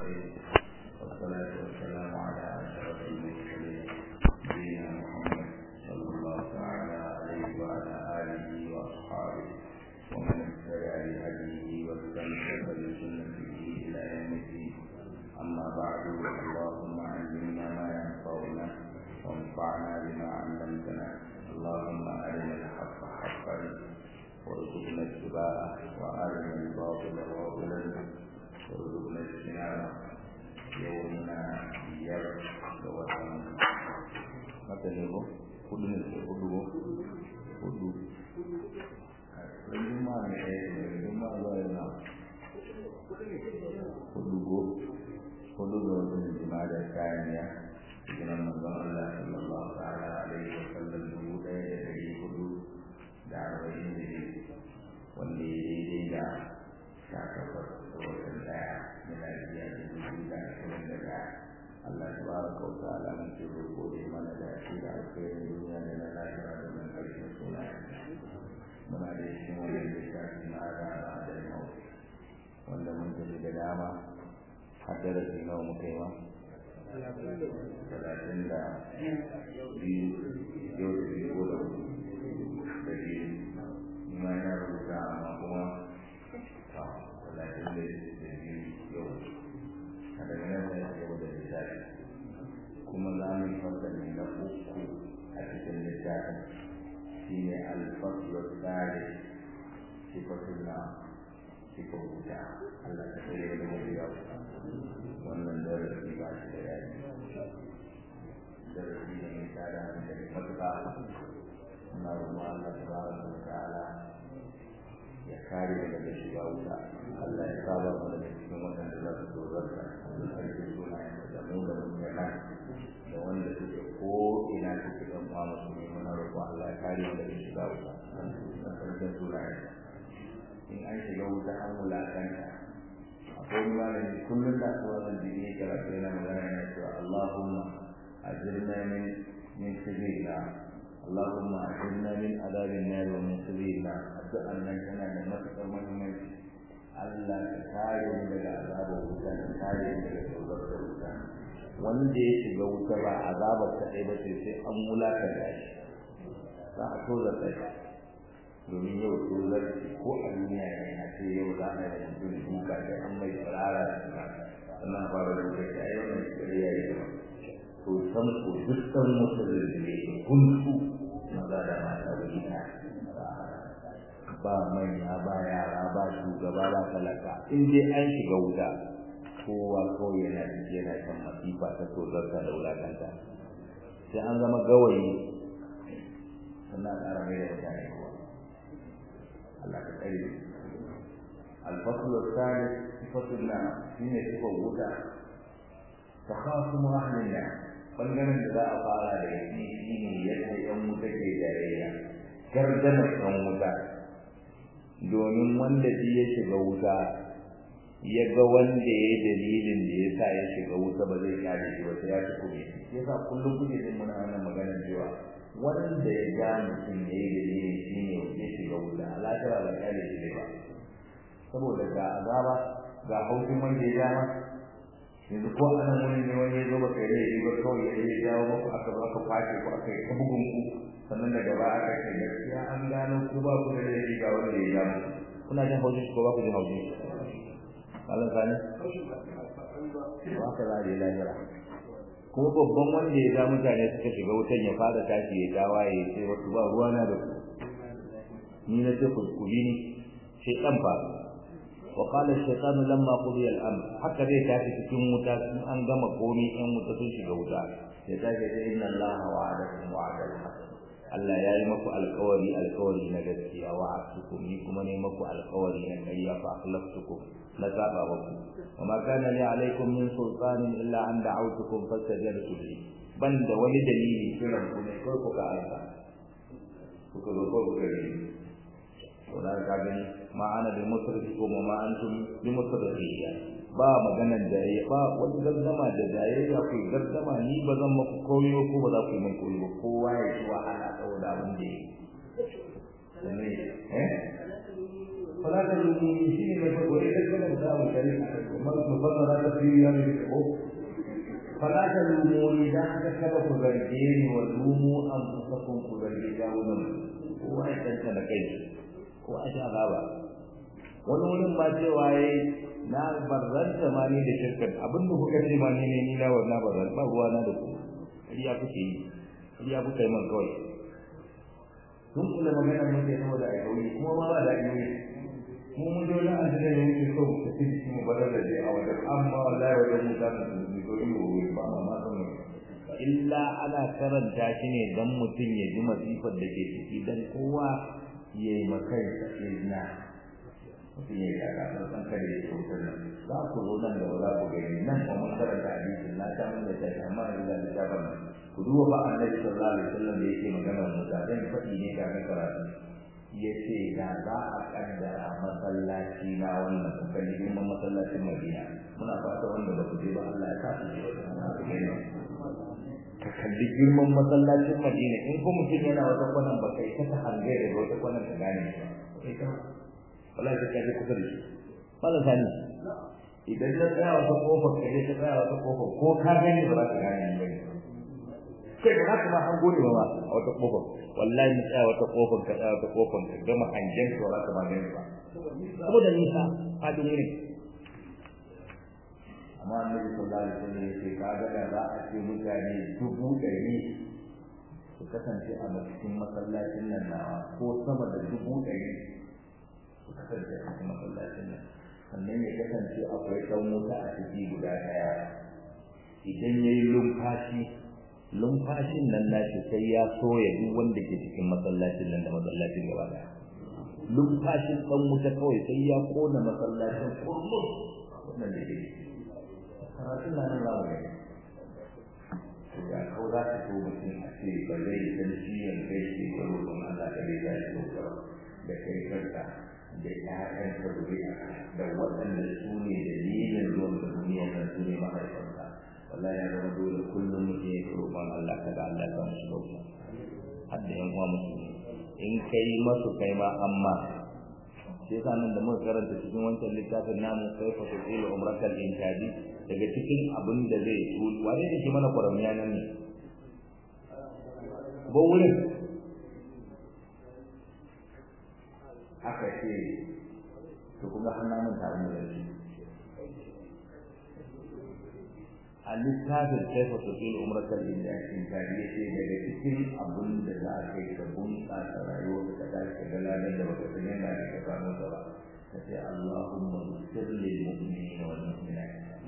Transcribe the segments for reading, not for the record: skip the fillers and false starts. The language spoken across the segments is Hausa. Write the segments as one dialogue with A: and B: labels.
A: الصالحين والصلاة والسلام على أشرف المرسلين نبينا محمد صلى الله تعالى عليه وعلى آله وأصحابه ومن اتبع بهديه واستمسك بسنته إلى يوم الدين. أما بعد اللهم علمنا ما ينفعنا وانفعنا بما علمتنا. اللهم أرنا الحق حقا وارزقنا اتباعه وأرنا الباطل باطلا وارزقنا اجتنابه. يومنا يرد وطن mata ne ko hudu ne ko hudu lima ne lima zuwa hudu ne jama'a da kayaniya cikin manzon Allah sallallahu alaihi wasallam 1440 wanda ya daidai da 18 watan daya miladiya 2021. Allah tabaraka wa ta'ala muke roƙo da mana da shi da alkhairin duniya da na lahira da nan ƙarshen sunayen muna da shi wannan littafi na da mau wanda mun tafi da dama har da rashi nawa muka yi ma 32 yau da biyu ko da biyu ma yana rubuta amma kuma 32 yau a daga nan da yau da littafi kuma za mu yi fasali na uku a cikin littafin shi ne alfaslu tsari sifatun na sifar wuta. Allah ta tsaye da wani yau wannan darasi ba shi da yaji darasi da mai tsada da matuƙa na ruwa Allah ta ba da ta'ala ya kare daga shiga wuta. Allah ya saba mana da cikin waɗanda za su dogara da ƙarfin sunayen da mu da mutane da wanda suke ko ina suke ɗan uwa musulmi muna roƙo Allah ya kare mu daga shiga wuta da ƙarfin sunayen. In an shiga wuta an wulaƙanta akwai malami kullum da su wannan jini karatu yana magana yana cewa Allahumma ajirna min sirrina Allahumma ajirna min adabin nar wa min sirrina. Addu'an nan tana da matuƙar muhimmanci. Allah ka kare mu daga azabar wuta da kare mu daga tsoron wuta. Wanda ya shiga wuta ba azabar kaɗai ba sai an wulakanta shi, za a tozarta shi. Domin yau tozarci ko a duniya ne a ce yau za a yi mutum duka sai an mai tsirara da suka sannan fara duka shi a yau mai tsiri ya yi gaba. To san ko dukkan mutum da zai gunsu maza da mata wuri na ba manya ba yara ba shugaba ba talaka. In dai an shiga wuta kowa kawai yana kan masifa ta tozarta da wulakanta. Sai an zama gawayi sannan ƙara mai da mutane kowa. Allah ka tsare. Al-faslu al-thalith sifatun nar shine sifar wuta. Takhasumu ahlin nar bangaren da za a fara da shi shine yadda yan wuta ke jayayya gardamar yan wuta. Domin wanda shi ya shiga wuta ya ga wanda ya yi dalilin da ya sa ya shiga wuta ba zai kare shi ba sai ya ci kuɗi. Shi yasa kullum kuke jin muna wannan maganar cewa wanda ya ga mutum ya yi dalilin shi ne ya shiga wuta alaƙar ba kare shi ba, saboda ga azaba ga haushin wanda ya dama. Yanzu ko anan wani ne wani ya zo ba kai laifi ba kawai ya jawo maku aka zo aka fashe ko aka yi ta bugun ku sannan daga baya aka ce gaskiya an gano ku ba ku da laifi ga wanda ya ja muku. Kuna jin haushin ko ba ku jin haushin? Allah sani ba ka za a yi lahira. Kuma babban wanda ya ja mutane suka shiga wutan ya fara tashi ya ja waye ya ce wasu ba ruwa na da ku, ni na ce ku bi ni shaitan fa. wa qala ash-shaytanu lamma qudiya al-amr, haka zai tashi cikin wuta in an gama komai in wuta sun shiga wuta ya tashi da inna Allaha wa'adakum wa'ada al-haqq. Allah ya yi maku alƙawari na gaskiya wa asukum ni kuma ne maku alƙawari na ƙarya fa akhlaftukum la zaba baku wa ma kana li alaykum min sultanin illa an da'awtukum fastajabtum li. Banda wani dalili kiran ku ne ko ka alka kuka zo ko kuka yi to da ka gani ma ana bi musrifukum wa ma antum bi musrifiyya. Ba maganan jayayya ba wani gaddama da jayayya ku gaddama ni ba zan maku komai ko ba za ku yi min komai ba. Kowa ya ci wahala saboda abin da yake fala ta lumuni shi ne mai gore da kuma da mu shari amma mu fara da fiye ne ko fala ta lumuni da aka saba ku zarge ni wa lumu an fusakum ku zarge gawunan ko ai tanta da kai ko a sha gaba wani wurin ba cewa yayi na barzanta ma ni da shirkan abinda kuka ce ma ni ne ni na wannan barzan ba ruwa na da ku riya kuke yi riya kuke man kawai kun kula magana mun da saboda ai kawai kuma ma ba da ni mu mun dole an da ne muke so ku ci mu badar da a wajen amma wallahi wajen mutane su ne to yi ba ma san illa ana karanta shi ne dan mutun ya ji masifar da ke ciki dan kowa yayi makai izna mutum ya yi kaka san kare ya kyautar nan za ku zo nan da wala ku gani nan kuma mun karanta hadisin na ta mun da ta amma illa da ta bana ku duba ba annabi sallallahu alaihi wasallam da yake magana mu da dan fadi ne ga karatu yace da za a kaddara masallaci na wannan kokari girman masallacin Madina muna fata wanda ba ku je ba Allah ya sa ku je ka kalli girman masallacin Madina in ko mutum yana wata kwanan ba kai ta hange da wata kwanan ta gane sai ka wallahi sai kaje kusa da shi wala sani idan ka tsaya wata kofar kaje ka tsaya wata kofar ko ka gani ba za ka gane ni bane kai ba ka ma an gode ba a wata kofar wallahi mu tsaya wata kofar ka tsaya wata kofar ka gama hangen ka wala ka ma gani ba saboda nisa fadin ne amma annabi sallallahu alaihi wasallam yace kaga da za a ce mutane 100 su kasance a cikin masallacin nan nawa ko sama da 100 kasance a cikin masallacin nan sannan ya kasance akwai ɗan wuta a ciki guda ɗaya idan ya yi lumfashin nan nashi sai ya soya duk wanda ke cikin masallacin nan da masallacin gaba ɗaya lumfashin ɗan wuta kawai sai ya kona masallacin kullum wannan da ke karatun nan za mu gani da kawai za ta so mutum a ce ba zai san ciwon kai ke karo don Allah ka dai za shi da kai kanka da ƴaƴan ka zuriya da waɗanda su ne dalilin zuwan da duniya nan su ne mahaifanka wallahi ya zama dole kullum mutum ya kiro ban Allah ka ga Allah ka musu bauta har da ƴan uwa musulmi in kai masu kai ma amma sai sanan da muka karanta cikin wancan littafin namu kaifa tusilu umratal inkabi daga cikin abin da zai tuli wani da ke mana kwaramiya nan ne ba wurin aka ce to kuma hannun tare da shi a littafin kaifa tusilu umratal inkabi yace daga cikin abin da za a kai ka bunƙasa rayuwar ka da ka ga ladan da baka san yana da ka samu ta ba kace Allahumma ighfir lil mu'minina wal mu'minat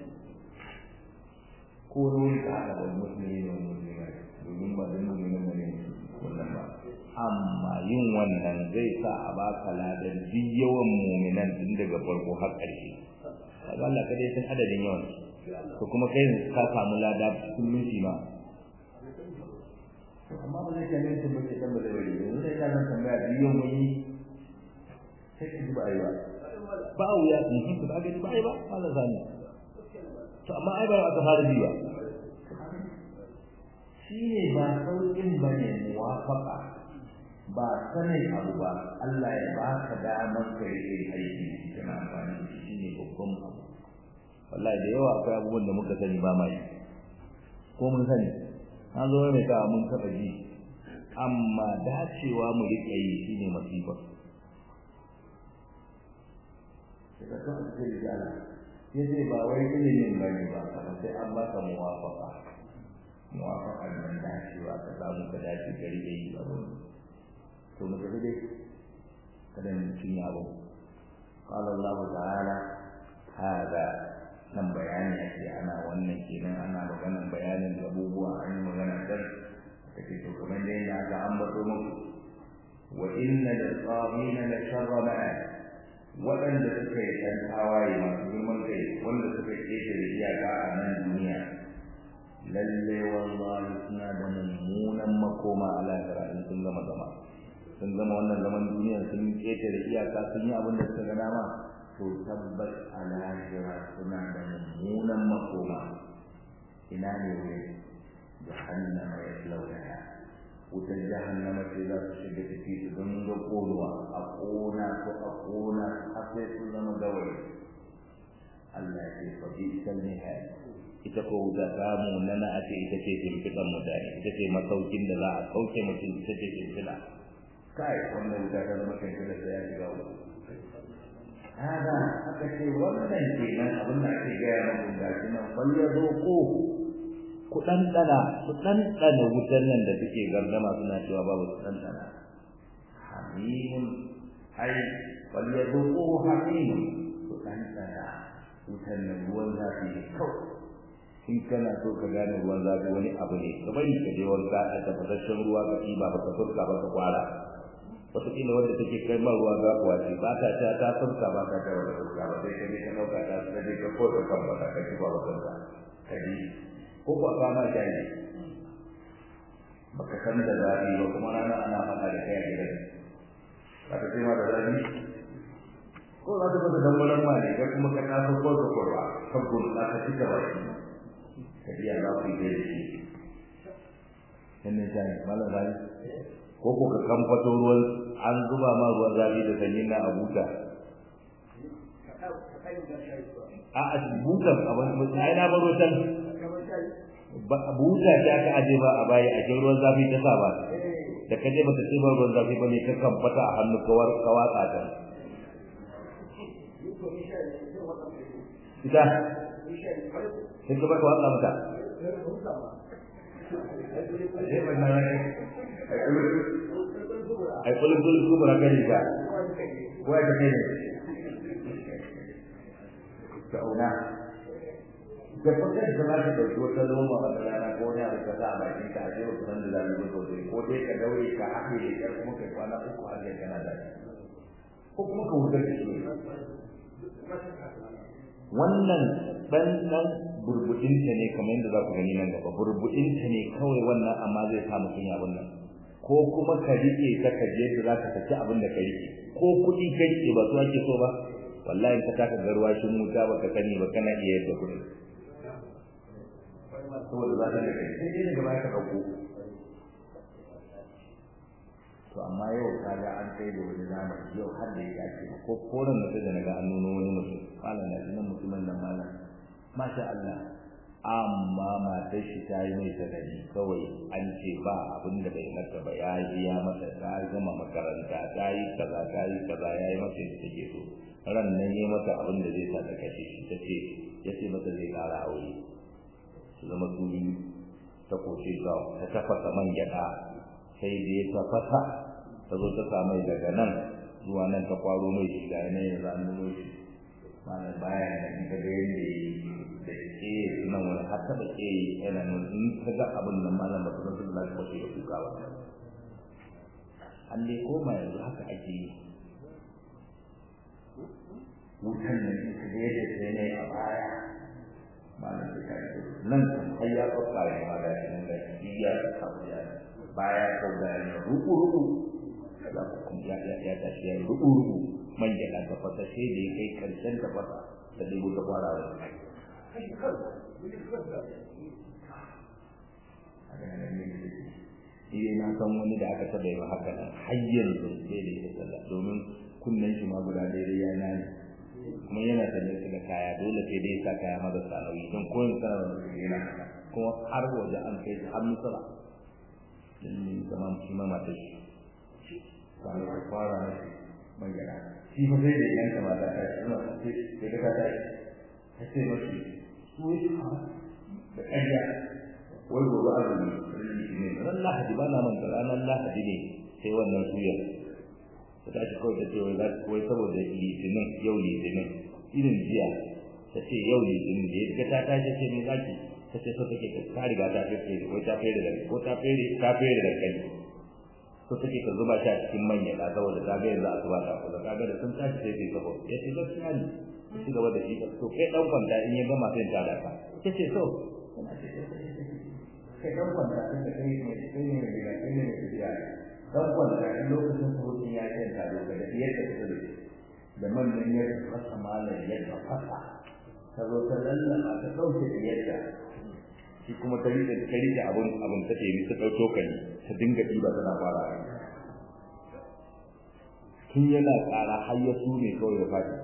A: ko ruwan ka da mu'minina wal mu'minat domin ba da mu'minin ne wannan ba amma yin wannan zai sa a baka ladan duk yawan mu'minan tun daga farko har ƙarshe kaga Allah kadai san adadin yawan to kuma kai ka samu lada cikin minti ma amma ba zai kame shi muke san ba da wani yanzu sai ka san tambaya biyo mun yi sai ki ba ai ba wuya in kin ba ga ba ai ba Allah zani to amma ai ba aka fara biya shine ba saukin bane muwafaqa ba sanin abu ba Allah ya baka damar kai aiki kana amfani da shi ne babban abu wallahi da yawa akwai abubuwan da muka sani ba mai ko mun sani an zo mai ka mun taba ji amma dacewa mu rike yi shine masifa da ka ce da Allah yace ba wai ilimin bane ba sai an baka muwafaqa nan dacewa ka samu ka dace ka rike yi abu to mu ga dai kada mu cinye abu qala Allah ta'ala hada nan bayani ake ana wannan kenan ana maganar bayanin abubuwa an yi magana dan take to kamar da yadda aka ambato muku wa inna lis-sabina la sharra ma'a wadanda suka yi dan tawaye masu girman kai wanda suka kece da iyaka a nan duniya lalle wallahi suna da mummunan makoma a lahira in sun zama wannan zaman duniya sun kece da iyaka sun yi abin da suka ga dama to tabbas a lahira suna da mummunan makoma ina ne ne jahannama ya launa wutar jahannama ce za su shiga ciki su don ga konuwa a kona har sai su zama gawayi. Allah ya ce fa bi salmiha ita ko wuta samu nana a ce ita ce shimfiɗan mutane, ita ce masaukin da za a sauke mutum, ita ce shimfiɗa. Kai wannan wuta ta zama shimfiɗa sai ya shiga wuta. Hada aka ce wannan kenan abin da ake gaya muku ga shi nan kwallo ko ku ɗanɗana wutar nan da suke gardama suna cewa babu su ɗanɗana. Hamimun ai kwallo ko hamimun ku ɗanɗana wutar nan ruwan zafi ne kawai. In kana so ka gane ruwan zafi wani abu ne ka bari ka je wanka a tafasasshen ruwa ka ɗiba ba ka furka ba ka kwara. Wataƙila wanda take kai ma ruwa gafuwa ce ba ta ta furka ba ta wata furka ba sai ka je ka ɗauka ta ka je ka koka kan ba ka kifa ba kanka ka ji ko ba ka ma shayi baka san da zafi ba kuma rana ana faɗa da kai a gidan ka ta ce ma da zafi ko za ta fata dambaran ma ne kai kuma ka taso ko ka korwa ka gudu ka cika ba shi ka biya za ku yi da shi sannan shayi malam zafi ko ko ka kamfato ruwan an zuba ma ruwan zafi da sanyi na abuta a butan abin ai na baro tan buta ta ka aje ba a bayi a cikin ruwan zafi ta sa ba da kaje bata ce ba ruwan zafi bane ka kamfata a hannu ka watsa ta ita sai ka ba ka watsa mata ai kullum su bara gari ba wai da kai ta ona da fakar da ba ta dauki wata loma ba rana ko ne a kaza a bakin ka aje wata nan da zai zo ko dai ka daure ka haɗe da kuma kai kwana uku har da kana da ko kuma ka wuce shi wannan dan burbudinta ne kamar yadda za ku gani nan gaba burbudinta ne kawai wannan amma zai sa mutum ya bunnan ko kuma ka rike ta kaje da za ka saki abin da ka rike ko kuɗi ka rike ba su ake so ba wallahi ka taka garwa shi muta ba ka sani ba kana iya yadda kuɗi saboda za ka rike sai dai gaba ka dauko to amma yau kaga an kai da wani zamani yau har da ya ce ko koran da daga naga an nuno wani mutum malam da nan mutumin nan malam masha Allah amma matar shi ta yi mai sanadi kawai an ce ba abin da bai mata ba ya yi ya mata ta gama makaranta ta yi kaza ya yi mata da take so ran nan yi mata abin da zai sa ta kashe shi ta ce ya ce mata zai ƙara aure su zama su biyu ta koce ta tafasa man gyaɗa sai da ya tafasa ta zo ta samu daga nan zuwa nan ta kwaro mai shi ga yanayin yanzu an nuno shi mana baya da ka ga yadda da ke nan wani har taɓa ke yana nan in ka ga abin nan malam ba su san sun lafi wasu da kuka ba an dai koma yanzu haka ake yi wutan nan in ka ga yadda sai ne a baya malam da ka yi nan har ya ɗauka ya ma da shi nan da shi ya samu ya baya kau da yana ruku za ku kuma ya tashi ya ruku manja na tafasa sai da ya kai karshen tafasa da dubu ta fara da na san wani da aka taba yi wa haka nan har yanzu sai da ya sallah domin kunnen shi ma guda daidai ya nani kuma yana sanye su da kaya dole sai dai sa kaya maza sanauyi don koyin sanar da su yana kuma har waje an kai su har musala in zama shi ma mata shi ba ne ta fara na shi magana shi fa sai da yanka mata ta suna sai da ta ta ce mashi su yi da ƙarya wai gobe azumi ne ran lahadi ba na manta ranar lahadi ne sai wannan suyar ta tashi kawai ta ce wai saboda litinin yau litinin irin jiya ta ce yau litinin da ya ta tashi ce mai zaki ta ce so take ta riga ta fere wai ta fere da ko ta fere da kai so take ka zuba shi a cikin manya da saboda ta ga yanzu asuba ta kula kaga da sun tashi sai sai sabo ya ce gaskiya ne shi gaba da shi to kai dan kwanta in ya gama sai ta daka ta ce so kai dan kwanta in da kai ne dan kwanta in lokacin sautin ya ce ta doka da yadda ta da da manyan ya fasa malan ya fasa ta zo ta lallama ta dauke da yadda shi kuma ta rike abun ta ce ta dauko kan ta dinga diba tana fara tun yana tsara har ya sume kawai da fadi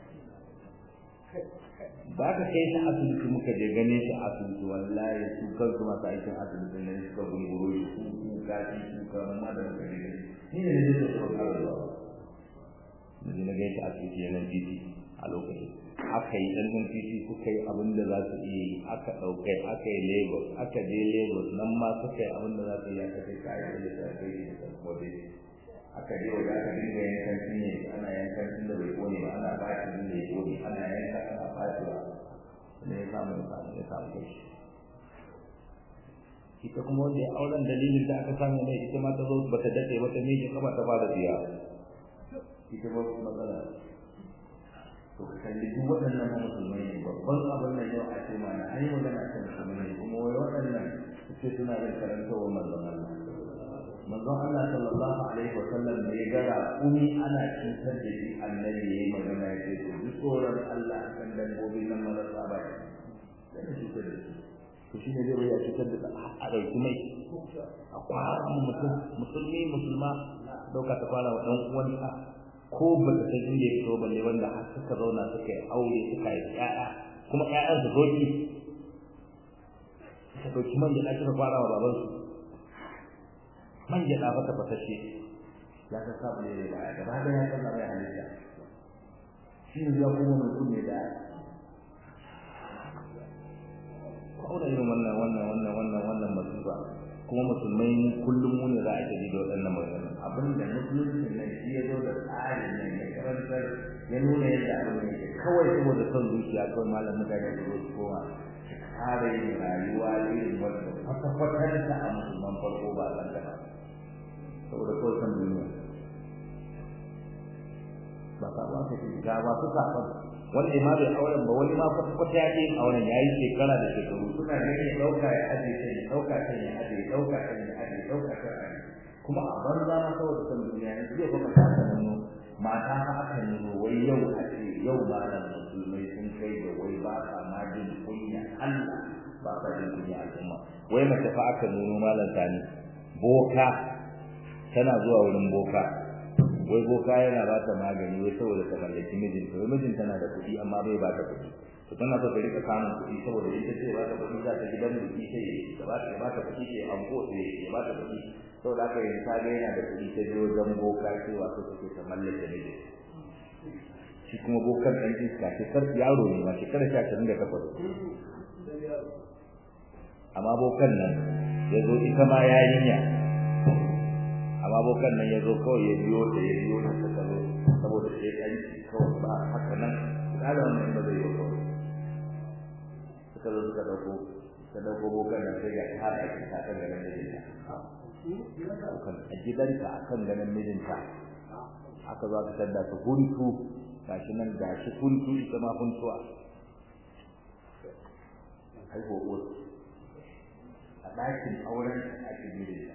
A: ba ka kai ta asibiti muka je gane shi asibiti wallahi su kansu masu aikin asibiti ne suka gunguro shi ku gashi ku kan ma da gari ni ne da su ka fara ni ne ga ta asibiti yana titi a lokacin aka yi dan titi suka yi abin da za su yi aka dauke aka yi Lagos aka je Lagos nan ma suka yi abin da za su yi aka kai kai da sai kai da gobe aka je wajen aka dinga yankan ne ana yankan da bai kone ba ana ba shi ne kone ana yanka ana fatuwa ne ya samu kai ita kuma wanda ya auren dalilin da aka samu ne ita ma ta zo bata dade wata ne ke kaba ta ba da biya ita ba matsala to kalli duk waɗannan musulmai ne babban abin nan yau a ce mana ai magana kan musulmai kuma wai waɗannan suke suna da karantawar manzon Allah sallallahu alaihi wa sallam ne ya gara ana cutar da shi annabi yayi magana ya ce to duk tsoron Allah kan dabbobin nan marasa ba da cutar da shi to shine zai ya cutar da a dauki mai a kwara musulma dauka ta fara wa dan uwansa ko ba ta san inda yake ba ne wanda har suka zauna suka yi aure suka yi ƴaƴa kuma ƴaƴan su doki suka dauki man da aka fara wa baban su man da ba ta fatashe ya ta sabu ne da ya ba da ya san da ya halitta shi ne ya kuma mutum ne da ko da irin wannan masifa kuma musulmai kullum mu ne za a tafi da waɗannan magana abin da musulunci ne shi ya zo da tsarin ne ya karantar ya nuna yadda abin ne kawai saboda son zuciya kawai malam mutane da su koma kare yin rayuwa irin wanda kwata-kwatar ta a musulman farko ba a ba saboda kawai son duniya ba ka ba ka ce ga ba su kafin wanda ma bai auren ba wani ma kwata ya yi auren ya yi shekara da shekaru suna ganin ya dauka ya aje sai ya dauka sai ya aje dauka sai ya aje dauka sai ya aje kuma a banza ma saboda san duniya ne zai kuma ta nuna mata ma aka nuna wai yau a ce yau malam musulmai sun kai da wai ba sa ma jin kunya Allah ba sa jin kunya al'umma wai mace fa aka nuna malam tani boka tana zuwa wurin boka wai boka yana ba ta magani wai saboda ta mallaki mijinta wai mijinta na da kuɗi amma bai ba ta kuɗi to tana so ta rika samun kuɗi saboda ita ce ba ta kuɗi za ta gidan biki sai ya ba ta kuɗi sai an ko sai ya ba ta kuɗi saboda haka yanzu ta ga yana da kuɗi ta je wajen boka cewa so take ta mallake miji shi kuma bokan ɗan iska shekar yaro ne ma shekara 28 amma bokan nan ya zo ita ma yarinya amma bokan nan yazo kawai ya biyo ta kalo saboda sai kanci kawai ba haka nan kada wannan ba zai yi ba suka dauko bokan nan sai ya hada shi ta kan ganin mijinta kan ajidanta akan ganin mijinta aka zo aka tada ta huntu gashi nan gashi huntu ita ma huntuwa ai ko a dakin auren a cikin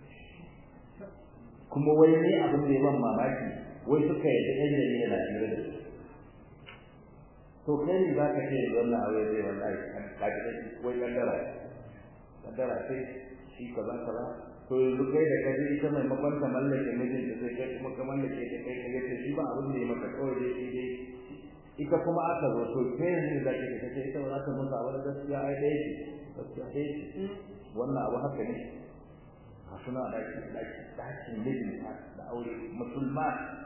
A: kuma wai ne abin da ya ban mamaki wai suka yi da ɗan jarida na tare da su to kai ne za ka ce wannan aure zai wallahi ka ji wai kaddara sai shi kaza to yanzu kai da kaje ita mai makwanta mallake mijin da sai kai kuma ka mallake ta kai kage ce shi ba abin da ya maka kawai dai ita kuma aka zo to kai ne da kake kace ita ba za ta musa wani gaskiya ai dai wannan abu haka ne suna dakin mijinta da aure musulma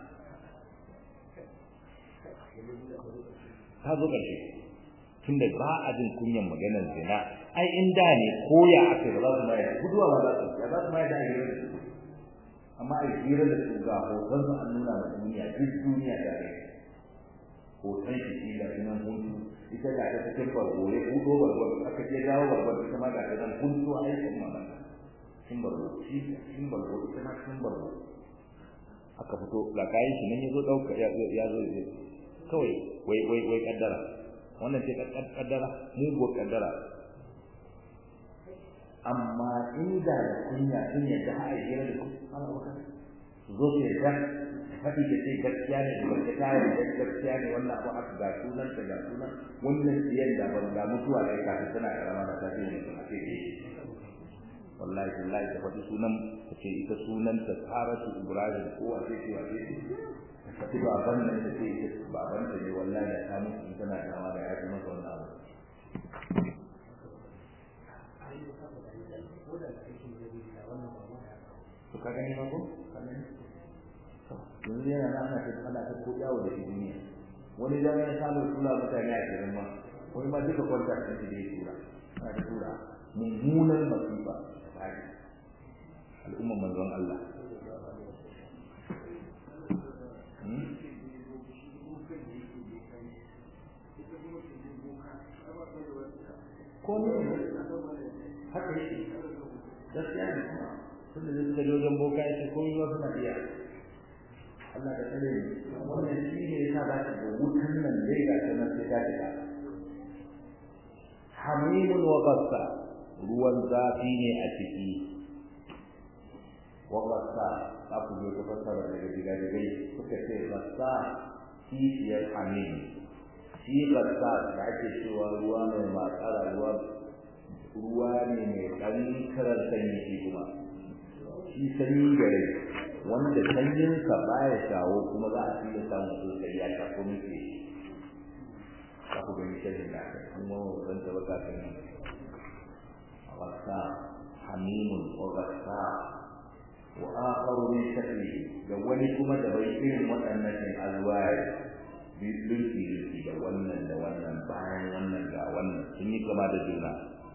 A: ta zo ƙarshe tunda ba a jin kunyan maganar zina ai in da ne koya aka ba za su mai guduwa ba za su mai da ayyuka da su amma ai hira da su ga hoton su an nuna wa duniya duk duniya da rai hoton shi da nan hutu ita da ta cikin bargo ya hudo bargo aka je dawo bargo ita ma ga ta dan hutu a aikin mamaka simbargo ita ma simbargo aka fito ga kayan shi nan yazo dauka ya zo kawai wai kaddara wannan ce kaddara mugo kaddara amma inda da kunya sun yadda a yi da su ana waka zo ke da faɗi da sai gaskiya ne da gaskiya kayan da gaskiya ne wannan abu aka ga sunan ta ga sunan wannan siyan da ban ga mutuwa da ka ta tana karama da ta ce ne a ce wallahi wallahi da faɗi sunan ta ce ita sunan ta Saratu Ibrahim ko a ce wa ce ta ce baban nan ta ce baban ta ne wallahi da ta mutu tana karama da ya kuma wannan abu to ka gani ma ko yanzu yana ana ta ko yawo da duniya wani jami'an samun tura mutane a cikin ma wani ma duka kwanta da shi da ya tura ana da tura mummunan masifa al'umman manzon Allah ko ne haka yake gaskiya ne tunda da suka jojon boka yake ko yi wasu na iya Allah da tsare wannan shi ne yasa za ka ga wutan nan dai ga sanar sai ka shiga hamimun wa qassa ruwan zafi ne a ciki wa qassa aku je ka fassara daga diga-digai suka ce qassa kishiyar hamim shi qassa da ake cewa ruwa mai matsara ruwa ne mai kankarar sanyi shi kuma shi sanyi gare wanda sanyinsa baya shawo kuma za a iya samun sosai ya ta kuma ke ka ku gani shirin da aka kuma zan taɓa kafin wasa hamimun wa wasa wa akharu min shaklihi da wani kuma da bai irin waɗannan ne alwaya dinki da wannan bayan wannan ga wannan sun yi kama da juna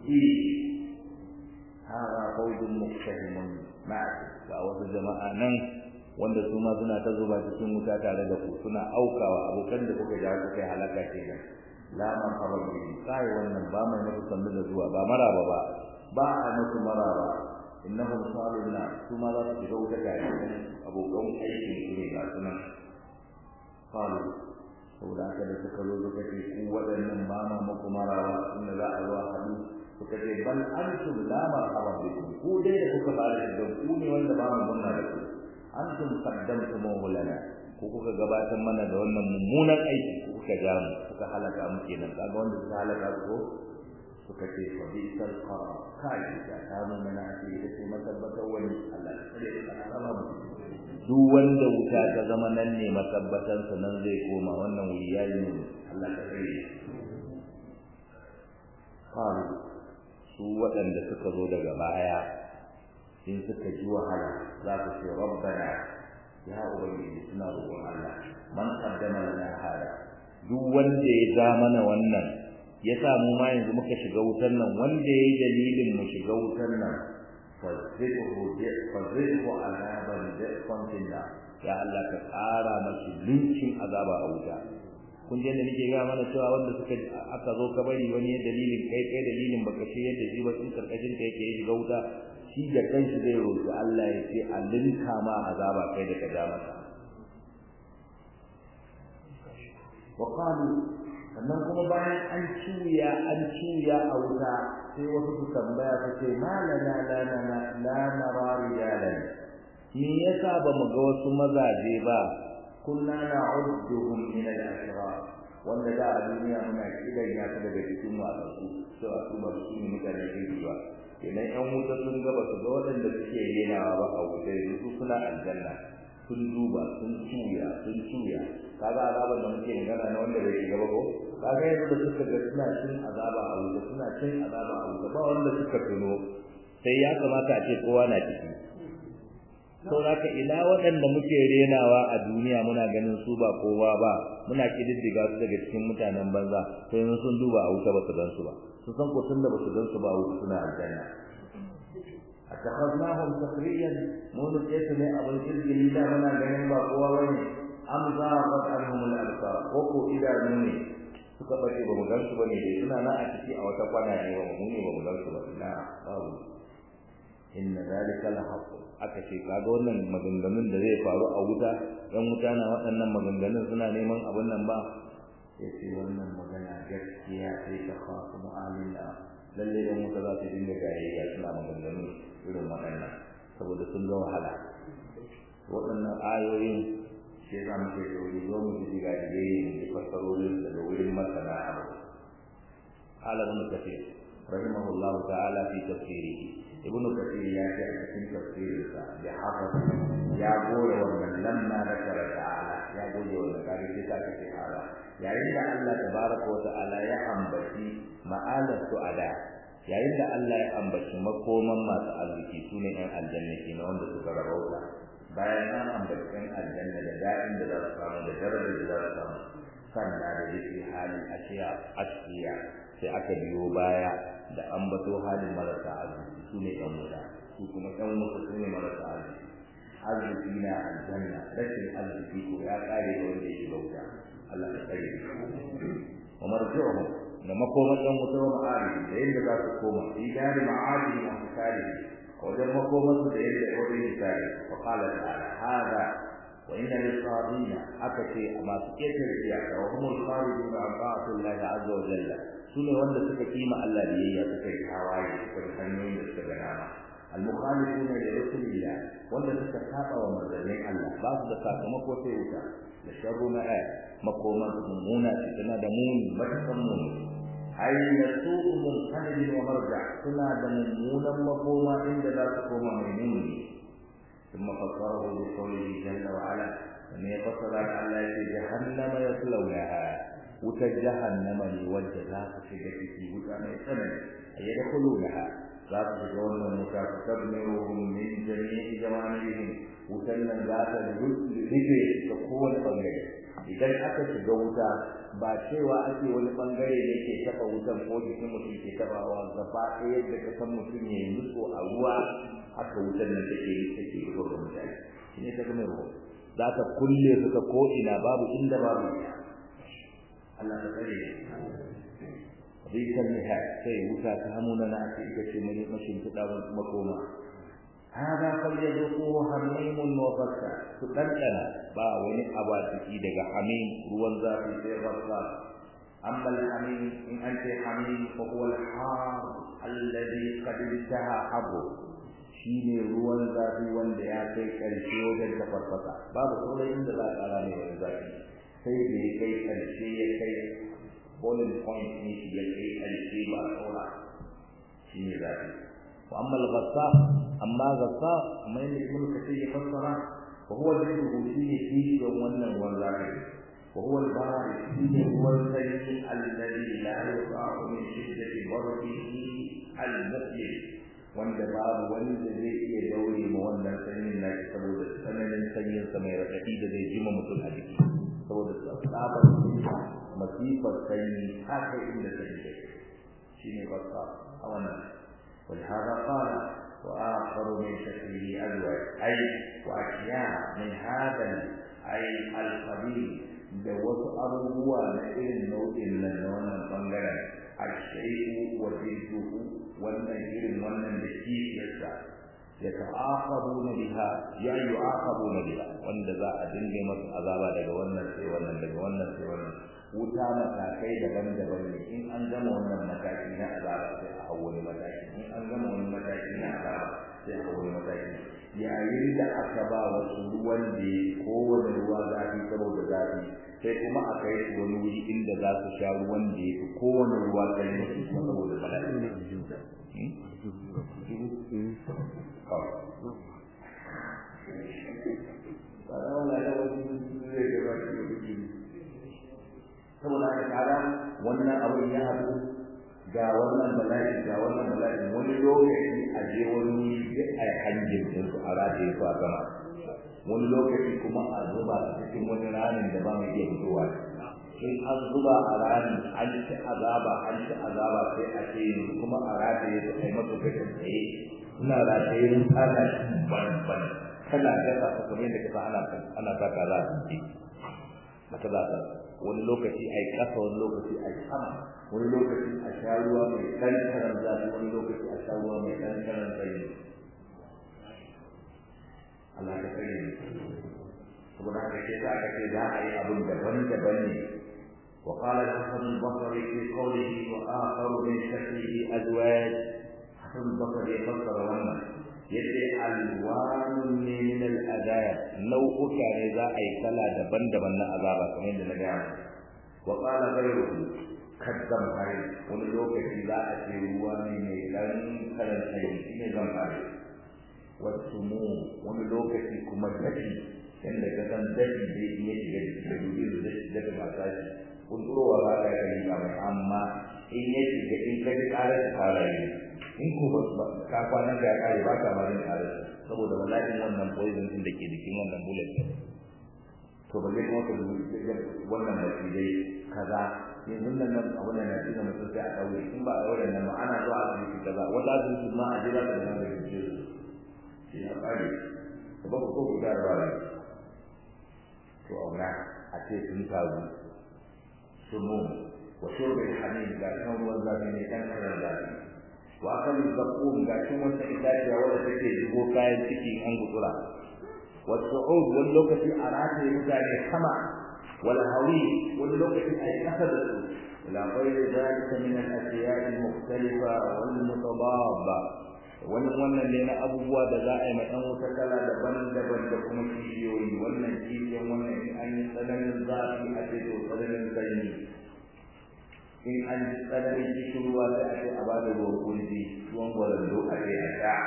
A: hada qawlun muqtahimun ga wasu jama'a nan wanda su ma suna ta zuba cikin wuta tare da ku suna aukawa abokan da kuka ja kuka halaka kenan la man hababi kai wannan ba mai mutu sannu da zuwa ba maraba ba a mutu maraba innahum saluna su ma za su shiga wuta tare abokan aikin su ne ga sunan qalu saboda haka da suka zo suka ce ku waɗannan ba ma muku maraba inda za a zo a hadu suka ce bal antum la marhaban bikum ku dai da kuka fara da ku ne wanda ba mu munna da ku antum qaddamtumuhu lana ku kuka gabatar mana da wannan mummunan aiki ku kuka ja mu kuka halaka mu kenan kaga wanda suka halaka ko suka ce fa bisal qara kai da ta mun mana ce da ce masabbatar wani Allah sai da alama mu duk wanda wuta ta zama nan ne masabbatan sa nan zai koma wannan wuri yayi ne Allah ka tsare qalu su waɗanda suka zo daga baya in suka ji wahala za su ce rabbana ya ubangiji suna roƙon Allah man qaddama lana hada duk wanda ya ja mana wannan ya sa mu ma yanzu muka shiga wutar nan wanda yayi dalilin mu shiga wutar nan fazidhu azaban da'fan finna ya Allah ka ƙara mashi linkin azaba a wuta kun je da nake ga mana cewa wanda suka aka zo ka bari wani dalilin kai dalilin baka shi yadda shi ba in karkashin ka yake shiga wuta shi da kanshi zai roƙi Allah ya ce a linka ma azaba kai da ka ja masa wa qalu sannan kuma bayan an ciya a wuta sai wasu su tambaya su ce malana la nara rijalan me yasa ba mu ga wasu mazaje ba kunna na'udduhum min al-ashrar wanda da a duniya muna kidan ya ta daga cikin wasu to a kuma su ne mutane ke ba idan yan wuta sun gaba su ga wadanda suke yenawa ba a wuta su suna aljanna sun duba sun ciya kaga azaban da muke magana na wanda bai shiga ba ko kaga yanzu da suka ga suna cin azaba a wuta suna cin azaba a wuta ba wanda suka tuno sai ya kamata a ce kowa na ciki saboda ila waɗanda muke renawa a duniya muna ganin su ba kowa ba muna kididdiga su daga cikin mutanen banza sai sun duba a wuta ba su gan su ba su san ko tunda ba su gan su ba wuta suna aljanna atakhadnahum takhriyan mun yace ne abin kirkiri da muna ganin ba kowa bane am zaqat anhum al-absar ko idanu ne suka bace ba mu gan su bane dai suna nan a ciki a wata kwana ne ba mu ne ba mu gan su ba ina babu inna zalika la haqq aka ce kaga wannan maganganun da zai faru a wuta dan wuta na waɗannan maganganun suna neman abin nan ba yace wannan magana gaskiya sai ta khafu mu'amila lalle dan wuta za ta dinga gayayya suna maganganun irin waɗannan saboda sun ga wahala waɗannan ayoyin sai za mu kai wuri zo mu ji ga yayin da fassarorin daga wurin masana abu qala ibn kathir rahimahullah ta'ala fi tafsirihi ibn kathir ya ce a cikin tafsirinsa da hafaz ya goye wannan lamma nakara ta'ala ya goye wannan kare sai ta ce hala yayin da Allah tabaraka wa ta'ala ya ambaci ma'alar su'ada yayin da Allah ya ambaci makoman masu arziki sune ɗan aljanna kenan wanda suka rabauta bayan an ambaci ɗan aljanna da da'in da za su samu da darajar da za su samu sannan da yake halin ashiya sai aka biyo baya da ambato halin marasa arziki sune ɗan wuta su kuma ɗan wuta sune marasa arziki na aljanna rashin arziki ko ya kare da wanda yake bauta Allah ya tsare wa marjuhum da makoman ɗan wuta wa ma'ari da yadda za su koma idan ma'ari wa misali wajen makoman su da yadda wajen misali wa qala ta'ala hada wa inna lis-sabina akati ma su ketar iyaka wa humul kharijun an ta'atillahi azza wa jalla sune wanda suka kima Allah biyayya suka yi tawaye suka yi hanyoyin da suka gana al-mukhalifuna li rasulillah wanda suka saba wa manzannin Allah ba su da sakamako sai wuta da sharru ma'a makoman mummuna tana da muni matakan muni ay yasu'u munqalib wa marja suna da mummunan makoma inda za su koma mai muni ثم فسره بقوله جل وعلا أن يفسر على جهنم يصلونها وتجهنم لوجهها في وكان يسمى يدخلونها لا تجدون المتكبرون من جميع جوانبهم وكان ذات الذكر تقول بغير idan aka shiga wuta ba cewa ake wani bangare ne ke taba wutan ko jikin mutum ke tabawa gaba ɗaya da ka san mutum ya yi nutso a ruwa haka wutan nan take shigo da mutane shine ta gama ruwa za ta kulle suka ko ina babu inda babu Allah ta tsare bisan nihai sai wuta ta hamuna na ake ita ce mai mashin tudawar makoma hada falyazuquhu hamimun wa ghassa tudandana ba wani abatiki daga hamim ruwan zafi sai ghassa amma al-hamim in anta hamim fa huwa al-har alladhi qad intaha habu shine ruwan zafi wanda ya kai karshe wajen tafarfasa babu sauran inda za ka rame wani zafi sai da ya kai karshe ya kai boiling point ne ya kai karshe ba saura shine zafi واما الغساق اما غساق ما يمكن كثير يفسر وهو الذي فيه فيه ومن والله وهو البارد فيه هو الذي لا يقع من شده برده المسلم wanda babu wani da zai iya daure ma wannan sanyin na saboda tsananin sanyin sa mai radadi da zai jima mutum a jiki saboda tsabar masifar sanyi haka inda take shine wasa a wannan ولهذا قال وآخر من شكله أزواج أي وأشياء من هذا أي القبيل دوت أبوه لإل النوع إلا النوع البنجرة الشيء وجلده والنجير والنجير يسعى يتعاقبون بها يعاقبون بها وندزا أدنجمة أذابا دقوانا سيوانا دقوانا سيوانا wuta matakai daban-daban ne in an gama wannan mataki na azaba sai a hawo wani mataki in an gama wani mataki na azaba sai a hawo wani mataki yayin da aka ba wasu ruwan da kowane ruwa zafi saboda zafi sai kuma a kai su wani wuri inda za su sha ruwan da ya fi kowane ruwa kai musu saboda bala'i saboda haka kaga wannan abin ya haɗu ga wannan bala'i wani lokaci a je wani a hanjin din su a rataye su a sama wani lokaci kuma a zuba cikin wani ranin da ba mai iya fitowa in an zuba a rani an ci azaba sai a ce kuma a rataye su kai masu kai tsaye suna rataye sun tsaka ban kana gasa su kamar yadda kasa ana saka za su ci haka za ta wani lokaci a yi ƙasa wani lokaci a yi sama wani lokaci a sha ruwa mai ɗanɗanon zafi wani lokaci a sha ruwa mai ɗanɗanon sanyi Allah ka kare ni saboda haka sai ta aka ce za a yi abin daban-daban ne وقال الحسن البصري في قوله وآخر من شكله أزواج حسن البصري يفسر لنا yace alwanun ne min al-adab nau'uka ne za a yi kala daban-daban na azaba kamar yadda na ga wa qala ghayruhu kaddam hari wani lokaci za a ce ruwa ne mai dan kalan sai shine zan fara wasu mu wani lokaci kuma dafi inda ka san dafi da iya shiga da dubi da ba ta shi kun durowa ba ka yi kamar amma in ya shiga in ka ji karar fara yi in ko ba ka kwana ga kare ba ka bari karar saboda wallahi wannan poison din da ke jikin wannan bullet to ba zai kuma ka wannan da dai kaza yanzu nan a wannan nasi da mutum sai a daure in ba a daure nan ma ana zuwa a cikin kaza wanda su ma a jira da nan da ke shi ya kare ba ko guda ba to auna a ce sun taru sumu wa shurbi al-hamim ga kan ruwan zafi ne kan karan zafi wa akal al-baqum ga cin wata itaciya wadda take zubo kayan ciki an gutsura wa su'ud wani lokaci a rataye mutane sama wal hawi wani lokaci a yi kasa da su ila ghayri dhalika min al-ashiya' al-mukhtalifa wal mutadabba wannan ne na abubuwa da za a yi ɗan wuta kala daban-daban da kuma kishiyoyi wannan kishiyan wannan in an yi tsananin zafi a ce to tsananin sanyi in an yi tsananin kishirwa sai a ce a ba da ruwan kurji ruwan gwarando a ce a sha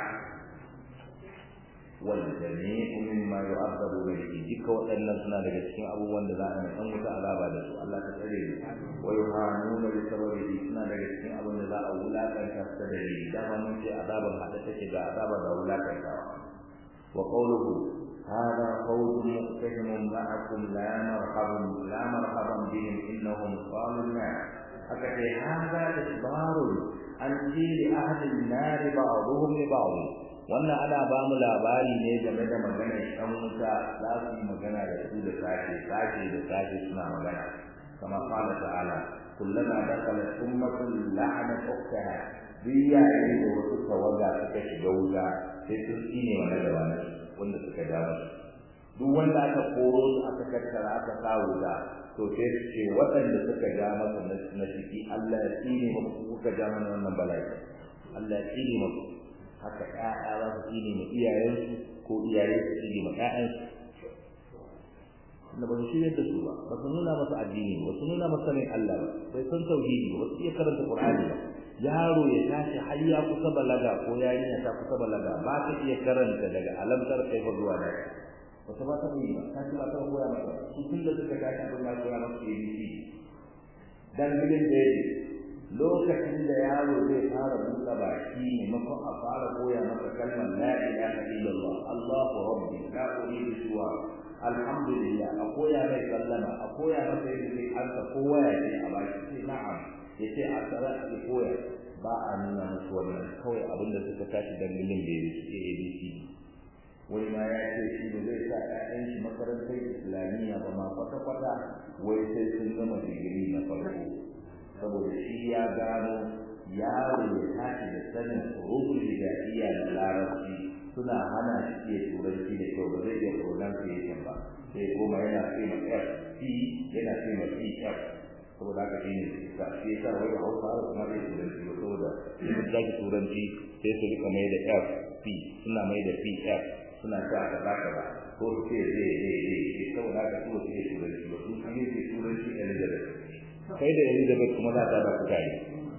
A: والجميع مما يعذب به duka waɗannan suna daga cikin abubuwan da za a yi ɗan wuta azaba da su Allah ta tsare ni wa yuhanuna bi sababihi suna daga cikin abin da za a wulakanta su da dalili dama mun ce azaban hada take ga azaba da wulakantawa wa qawluhu hada qawlun muqtahimun ma'akum la marhaban bihim innahum qalun haka ce hada isbarun an jili ahli an-nar ba'dhum li ba'd wannan ana ba mu labari ne game da maganar ɗan wuta za su yi magana da su da sashe suna magana kama qala ta'ala kullama dakhalat ummatun la'anat ukhtaha biyayi da wasu tawaga suka shiga wuta sai sun tsine mana da wanda suka dawo duk wanda aka koro su aka kakkara aka sa wuta to sai su ce waɗanda suka ja masa na ciki Allah ya tsine muku kuka ja mana wannan bala'i Allah ya tsine muku haka ƴaƴa za su tsine ma iyayensu ko iyaye su tsine ma ƴaƴansu da ba su shirya da su ba su nuna masa addini ba su nuna masa sanin Allah ba bai san tauhidi ba su iya karanta Qur'ani ba yaro ya tashi har ya kusa balaga ko yarinya ta kusa balaga ba ta iya karanta daga alamtar kaifa zuwa da wata ba ta yi ba ta ci ba ta koya masa su tun da suka tashi abin ya koya masa ABC dan bilin da lokacin da yaro zai fara buɗe baki maimakon a fara koya masa kalmar la ilaha illallah Allahu rabbi la uridu siwa alhamdulillah a koya mai sallama a koya masa yadda zai ansa kowa ya ce a baki sai na'am ya ce a tsara a koya ba a nuna musu wannan kawai abinda suka tashi dangilin da ya ce ABC wai ma ya ce shi ne zai sa ƴaƴan shi makarantar islamiyya ba ma kwata-kwata wai sai sun gama digiri na farko saboda shi ya gano yaro ya tashi da sanin hurufin hijaiya da larabci suna hana shi iya turanci da kyau ba zai iya pronunciation ba sai kuma yana ce ma f c yana ce ma c f saboda haka shi ne sa shi yasa wai hausa har kuma zai turanci ba saboda in da ki turanci sai su rika mai da f c suna mai da p f suna ta kaza ko su ce zai saboda haka su ce turanci ba su ne turanci Elizabeth kai da Elizabeth kuma za ta ba ku kai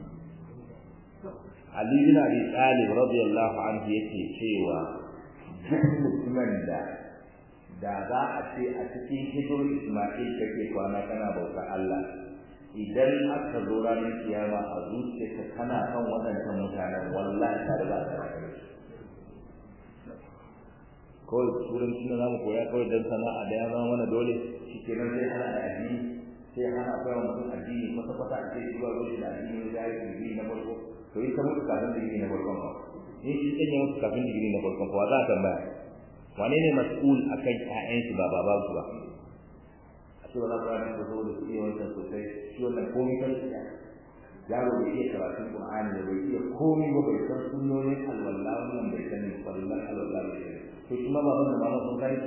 A: Ali bin Abi Talib radiyallahu anhu yake cewa duk mutumin da za a ce a cikin hijir Isma'il kake kwana kana bauta Allah idan aka zo ranar kiyama a zuciyarka kana kan wadannan mutanen wallahi ta riga ta rage kawai turanci na zamu koya kawai dan sana'a da ya zama mana dole shikenan sai ana addini sai ana koya mutum addini kwata-kwata a ce shi ba ruwa da addini ya yi digiri na farko to yi ta mutu kafin digiri na farkon ba in shi ɗan ya mutu kafin digiri na farkon ba za a tambaya wane ne mas'ul a kan ƴaƴan shi ba baban su ba a ce wala ƙwarar da zo da su iya wancan sosai shi wannan komai kan shi yaro bai iya karatun Qur'ani da bai iya komai ba bai san sunnonin alwala wannan bai sani fallan alwala bai sani to kuma baban da mama sun kai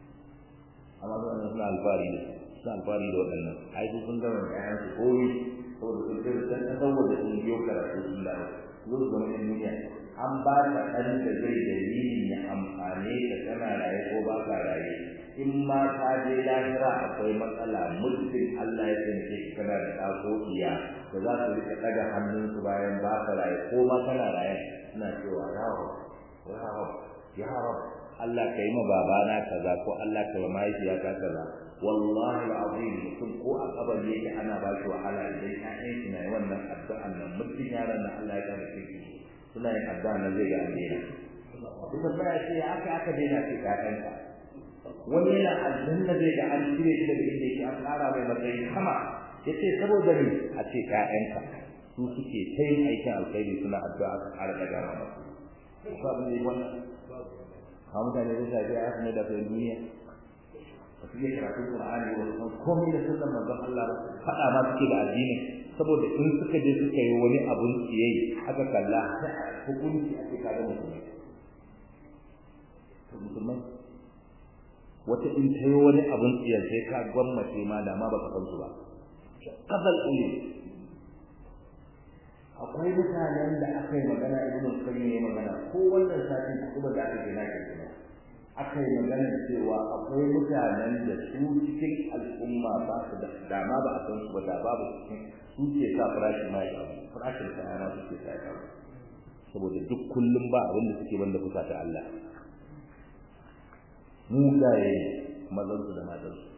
A: amma wannan suna alfahari da suna alfahari da waɗannan ai su sun gama ƴaƴan su komai saboda sun kai san saboda sun biyo karatu sun dawo zo ga wannan duniya an ba ka dan da zai dalilin ya amfane ka kana raye ko ba ka raye in ma ka je lahira akwai matsala muddin Allah ya tsinke ka kana da dakokiya da za su rika daga hannunsu bayan ba ka raye ko ma kana raye suna cewa ya rab Allah kai ma babana kaza ko Allah kai ma mahaifiya ka kaza wallahi alazim mutum ko a kabari yake ana ba shi wahala idan ƴaƴan shi na wannan addu'an nan mutum yaran nan Allah ya kama shi suna yin addu'a na zai ga alheri kuma ba ya ce aka daina ce ƴaƴanka wani yana aljanna zai ga an cire shi daga inda yake an ƙara mai matsayi sama yace saboda ni a ce ƴaƴanka su suke kai aikin alkhairi suna addu'a aka ƙara daga mana ba ne wannan ha mutane da sai ya asne da duniya su yi karatu Qur'ani wa komai da sunnar manzon Allah fada ma suke da addini saboda in suka je suka yi wani abun tsiyayi aka kalla hukunci a cikin da musulmai wata in tayi wani abun tsiyar sai ka gwammace ma da ma baka san su ba qadal ulil akwai mutanen da aka yi magana ibn Qayyim ya magana ko wannan satin kuma da aka gina ke aka yi magana cewa akwai mutanen da su cikin al'umma ba su da dama ba a san su ba da babu su ke sa farashi mai farashin kaya ma su ke sa ya saboda duk kullum ba abin da suke banda kusa ta Allah mugaye mazan su da matan su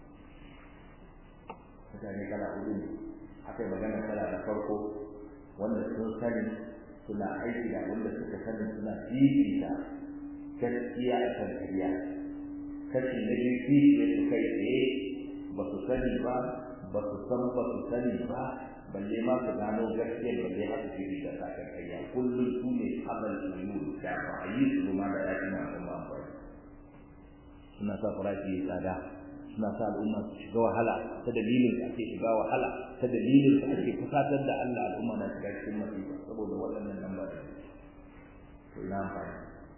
A: mutane kala hudu ne aka yi magana kala da farko wanda sun sani suna aiki da wanda suka sani suna fifita gaskiya a kan ƙarya kashi na biyu fifita su kai tsaye ba su sani ba ba su sani ba balle ma su gano gaskiyar balle ma su fifita ta kan ƙarya kullum su ne abal ulu da ba a yi su ma da yaƙi na al'umma ba suna sa farashi ya tsada suna sa al'umma su shiga wahala ta dalilin da ake shiga wahala ta dalilin da ake fusatar da Allah al'umma na shiga cikin masifa saboda waɗannan nan ba to ina amfani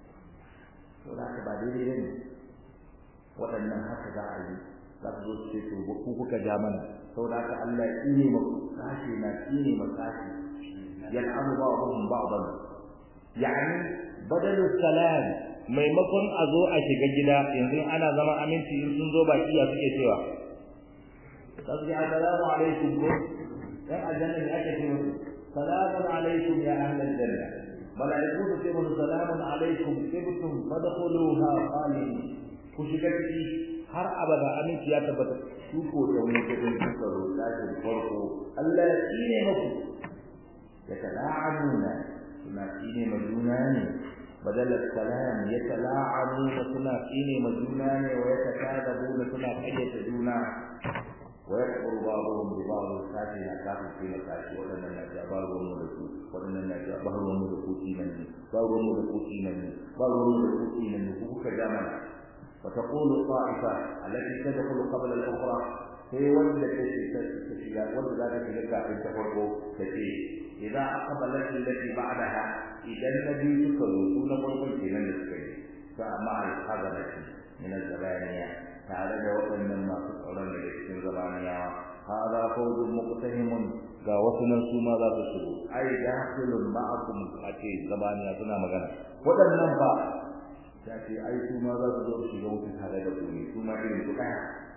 A: to da ka ba daidai ne waɗannan haka za a yi za su zo su ce to ku kuka ja mana saboda haka Allah ya tsine maku sashi na tsine ma sashi yal'amu ba'dhum ba'dan yani badalu salam maimakon a zo a shiga gida yanzu ana zama aminci in sun zo baki ya suke cewa tasbihu assalamu alaikum ko dan aljanna ne ake cewa salamun alaikum ya ahlal janna malaiku su ce musu salamun alaikum tibtum fadkhuluha khalidin ku shiga ciki har abada aminci ya tabbata su ko da mu ke din tsaro tashin farko Allah ya tsine muku ya tala'anuna suna tsine majuna ne بدل السلام يتلاعنون سنا فيني مجنان ويتكاذبون سنا حية جونا ويكفر بعضهم ببعض الكافر كافر في مكاشي ولنا نجا بعضهم ملكوت ولنا نجا بعضهم ملكوتينني بعضهم ملكوتينني بعضهم ملكوتينني فوق جمال وتقول الطائفة التي تدخل قبل الأخرى هي ولدت تشيئات ولدت لك في تفرقه تشيء إذا أقبلت التي بعدها إذا النبي يقول فرق الجنة السكري فمع الحضرة من الزبانية تعالى جواب مما تسعرن لكسن زبانية هذا فوز مقتهم قاوتنا سوما ذات السبوت أي داخل معكم أتي زبانية سنا مغانا ودن ننفع تأتي أي سوما ذات السبوت شغوت هذا يقولي سوما إلي تقع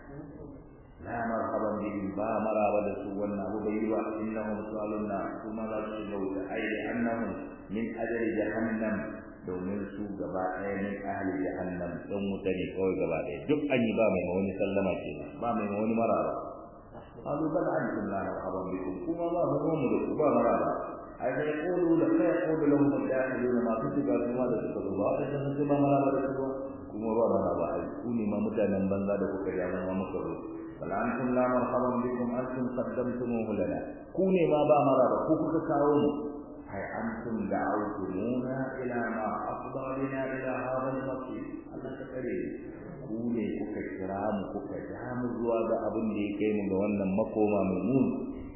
A: لا مرحبا بهم با مرابا سوى أبو بيوا إنهم سؤالنا ثم لا تشغوت أي لأنهم من أجل جهنم domin su gaba ɗaya min ahli jahannam don mutane kawai gaba ɗaya duk an yi ba mai wani sallama ke ba mai wani maraba qalu bal antum la marhaban bikum kuma ba mu da ku ba maraba ai da yaqulu la yaqulu lahum al-dakhiluna ma tusiba kuma da su Allah da sun ba maraba da su kuma ba maraba ai ku ne ma mutanen banza da kuka yi amma muka ro bal antum la marhaban bikum antum qaddamtumuhu lana ku ne ma ba maraba ku kuka kawo mu hay antum da'awtumuna ila ma afda bina ila hadha al-masjid Allah ta kare ku ne kuka kira mu kuka ja mu zuwa ga abin da yake mu ga wannan makoma mai mun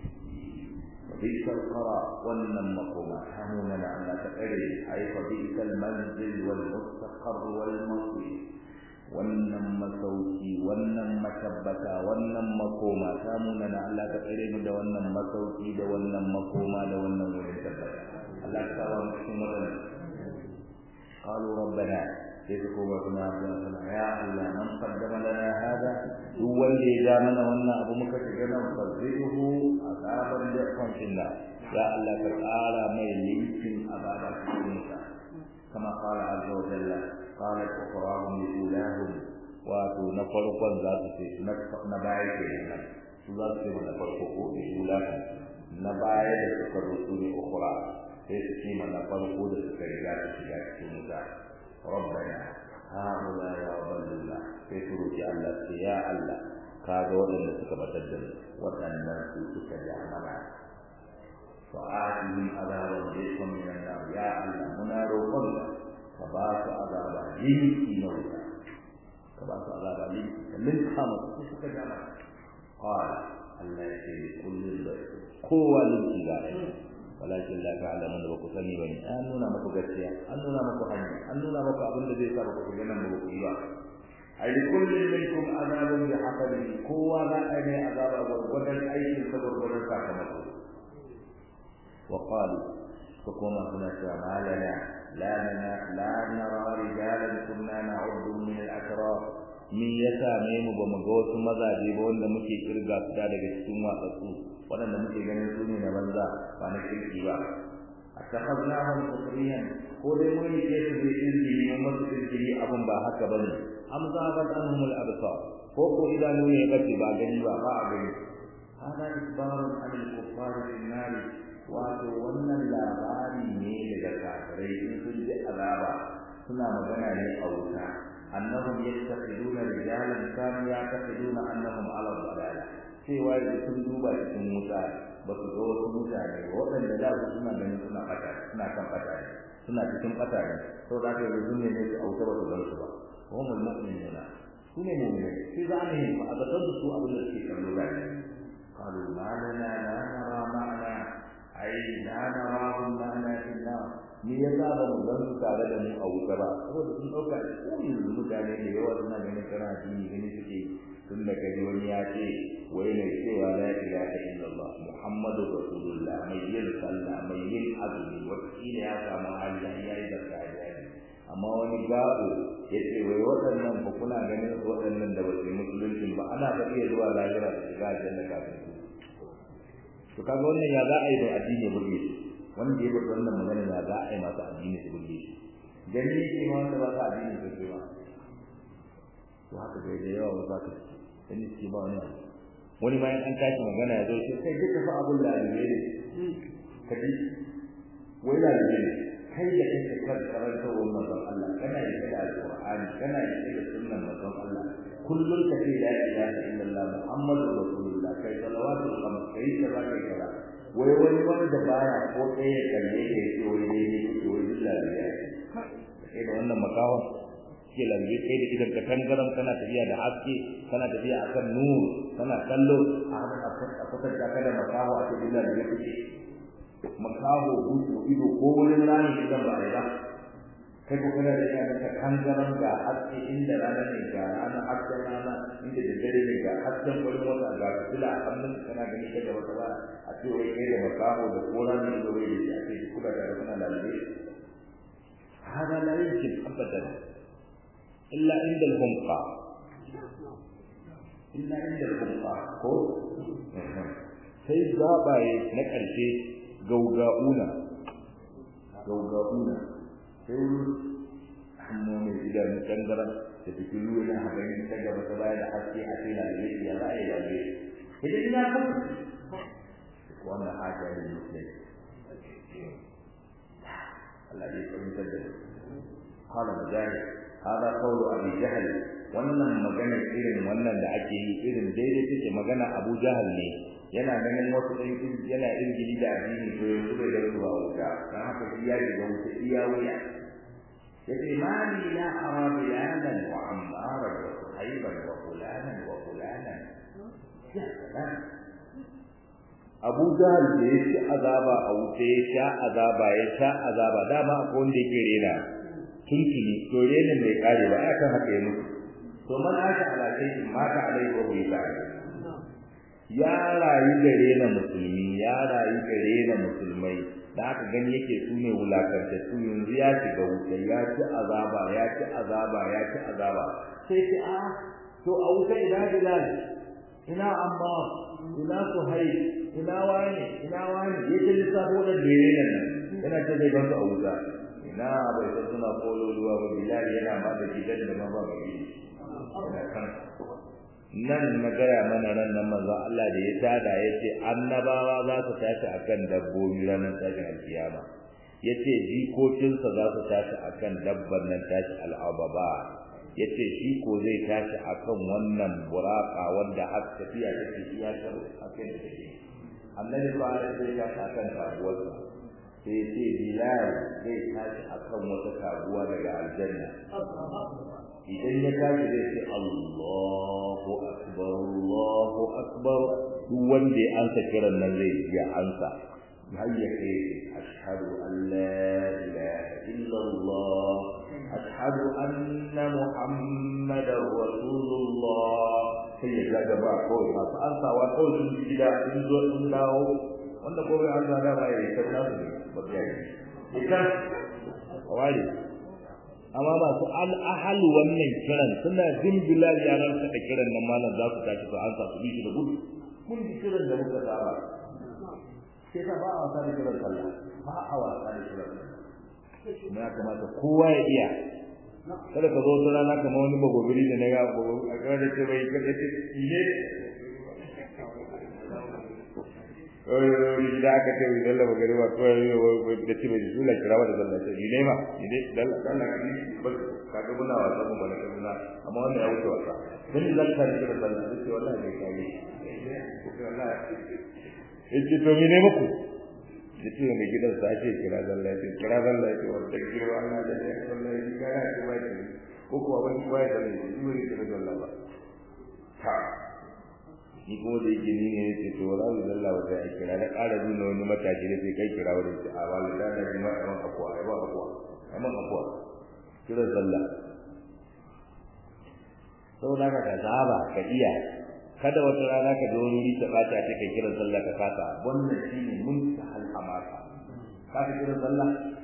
A: bisal qara wannan makoma hamuna Allah ta kare ay fa bisal manzil wal mustaqar wal masjid wannan masauki wannan matabbata wannan makoma ta muna na Allah ka tsare mu da wannan masauki da wannan makoma da wannan wurin tabbata Allah ka kawo mu cikin wannan qalu rabbana sai ko ba kuna ya Allah man qaddama lana hada duk wanda ya ja mana wannan abu muka shiga nan fazihu azaban da kunna ya Allah ka tsara mai linkin azaba cikin sa kama qala azza wa jalla qala uqrahum liulahum wa tu na farkon za su ce na baya kenan su za su ce na farko ko liulahum na baya da suka rusu ne ukhra sai su ce na farko da suka riga su shiga cikin wuta rabbana haula ya rabbana sai su roki Allah sai ya Allah kaga waɗanda suka batar da waɗannan su suka ja mana fa'atihim azaban rizqan min an-nar ya Allah muna roƙon ka ba su azaba linki na wuta ka ba su azaba linki kama su suka ja mana qala Allah ya ce kullun da kowa linki ga ɗaya walakin la ta'lamu da ku sani bane an nuna muku gaskiya an nuna muku hanya an nuna muku abin da zai sa ku ga nan muku ba ai kullun minkum azabun bi hasabi kowa la ai azaba gurgudan aikin sa gurgudan sakamako wa qalu kuma suna cewa malana la nara rijalan kunna na'uddu min al-ashrar min yasa ne mu ba mu ga wasu mazaje ba wanda muke kirga su daga cikin watsatsu wadanda muke ganin su ne na banza ba na kirki ba atakhadnahum sukriyan ko dai mun yi kesu da izini mun masu izini abun ba haka bane amzabat anhum al-absar ko idanu ne bace ba gani ba a gani hada isbarun anil kuffar fil nar wato wannan labari ne daga kafirai in sun ji azaba suna magana ne a wuta annahum yattaqiduna rijalan kanu yaqiduna annahum ala dalala cewa sun duba cikin wuta ba su ga wasu mutane waɗanda da su suna ganin suna fata suna kan fata suna cikin fata ne to da ka yi ne su auta ba su ga su ba humul mu'minuna su ne mu'mini sai zane ba a ga su abin da suke kallo da ne qalu ma lana la nara ma'ana ai la narahum ma'ana illa ni yasa ba mu gan su tare da mu a wuta ba saboda sun dauka ko yanzu mutane da yawa suna ganin kana jini gani suke tun da kaji wani ya ce wai ne cewa la ilaha illallah muhammadur rasulullah mai yin sallah mai yin azumi wakila ya samu hali yayi da kariya amma wani gabo yace wai waɗannan ba kuna ganin waɗannan da ba su musulunci ba ana ba iya zuwa lahira da shiga aljanna kafin su to kaga wannan ya za a yi da addini ya burge shi wanda ya bar wannan magana ya za a yi masa addini su burge shi gani yake ma wanda ba ta addini su ce ba to haka dai da yawa ba ka ci dan shi ba wani ma an tashi magana ya zo sai kai duka fa abun da ne kaji wai da ne kai da kake karanta wannan don Allah kana yi da alqur'ani kana yi da sunnan manzon Allah kullun ka ce la ilaha illallah muhammadur rasulullah kai salawatul khams kai kaza kai kaza wai wani wanda baya ko ɗaya kalle ke ce wai ne wai billahi ya kai da wannan makawa ke lambe kai da idan ka tangaram kana tafiya da haske kana tafiya akan nur kana kallo a kusan da kada makawa a cikin billahi ya fice makaho hutu ido ko wani rani idan ba ai ba kai ko kana da yana da kangaran ga haske inda rana ne ga rana haske rana inda da dare ne ga hasken wani wata ga kula hannun kana gani ta gaba ta ba a ce wai kai da makaho da koran ne da wai da ake kula da kana lalabe hada la yumkin abadan illa inda al-humqa ko sai zabaye na karshe gaugauna sai hannu mai idan tangaran da fitilu yana haɗari ta gaba ta baya da haske a cikin lalle ya za a yi lalle idan ina kan wannan haja ne mutum Allah ya tsantar da hala mujahid hada qawlu abi jahl wannan magana irin wannan da ake yi irin daidai take magana Abu Jahal ne yana ganin wasu ɗan yana irgili da addini to yanzu bai da ruwa wuta dan haka shi ya ga wuta iya wuya yace mali la ara bilalan wa ammara wa suhayban wa fulanan ya salam Abu Jahal da yake azaba a wuta ya sha azaba dama akwai wanda yake rena tuntuni to renin mai kare ba akan haka ya mutu to man aka alaƙe shi mata alaihi wa bihi ya rayu gare na musulmi ya rayu gare na musulmai da aka gani yake su ne wulakantattu yanzu ya shiga wuta ya ci azaba ya ci azaba ya ci azaba sai ce a to a wuta ina bilal ina amma ina suhaib ina wani yake lissafo da dare nan yana ce zai gansu a wuta ina bai san suna kololuwa ba bilal yana ma da gidan da ma ba gari yana kan nan na gaya mana ran nan manzo Allah da ya tada yace annabawa za su tashi akan dabbobi ranar tashin alkiyama yace jikokinsa za su tashi akan dabban nan tashi al'ababa yace shi ko zai tashi akan wannan buraka wanda har tafiya take iya karo akan take annabi ba zai tashi akan tabuwarsa sai yace bilal zai tashi akan wata tabuwa daga aljanna idan ya tashi zai ce Allahu akbar duk wanda ya ansa kiran nan zai ya ansa har ya kai ashhadu an la ilaha illa Allah ashhadu anna muhammadar rasulullah sai ya ga ba kawai masu ansawa kawai sun ji gida sun zo sun dawo wanda ko bai ansa da bai ta nasu ba ya yi idan wali amma ba su al-ahal wannan kiran suna jin bilal yaran sa da kiran nan malam za su tashi su ansa su bi da gudu mun ji kiran da muka saba sai ka ba a wasa da kiran sallah ba a wasa da kiran na kamata kowa ya iya kada ka zo tana na kamar wani bagobiri da na ga a ga da ce bai kada ce ne da aka ce idan la bagare ba ko da ce bai zula kirawa da Allah sai ne ma ne dalla ba kaga muna wasa mu bane kuma amma wannan ya wuce wasa dan zakka da kiran sallah sai wallahi bai kai wallahi yace to mene muku yace mai gidan sa ake kira zalla ce wanda girwa Allah da ya wallahi ga ya ce bai ko ko wani bai da ne shi ne kira zalla ba ha ni ko da yake ni ne yace to wallahi zalla ba sai kira da ƙara nuna wani matashi da sai kai kira wani ce a wallahi da jama'a amma akwa kira zalla saboda ka zaba ka iya kada wata rana ka zo wuri ta bata ta kai kiran sallah ka kasa wannan shine muntahal hamasa ka kiran sallah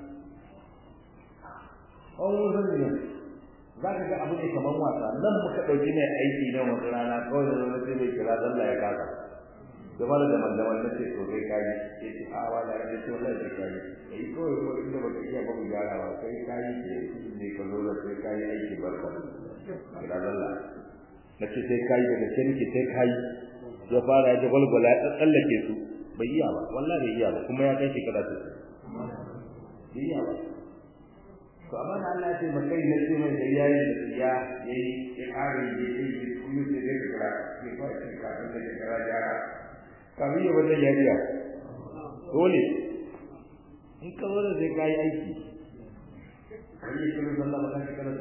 A: wannan ne zaka ga abu ne kaman wasa nan muka dauki mai aiki nan wata rana kawai da wani sai bai kira sallah ya kasa gaba da malaman da ce to kai kai ce a wala da ce wallahi kai kai kawai ko inda baka iya ba mu gyara ba kai kai ne ka zo da kai kai aiki barka kira sallah nace sai kai daga kirki sai kai ya fara ya gwalgwala ya tsallake su bai iya ba wallahi bai iya ba kuma ya kai shekara ta bai iya ba to amma Allah ya ce makai ne sai mai da yayi ya kare yi kuma sai da kira sai ba shi ka da kira ya kabi wannan yariya dole in ka zo da sai kai aiki kai shi ne Allah ba ka kira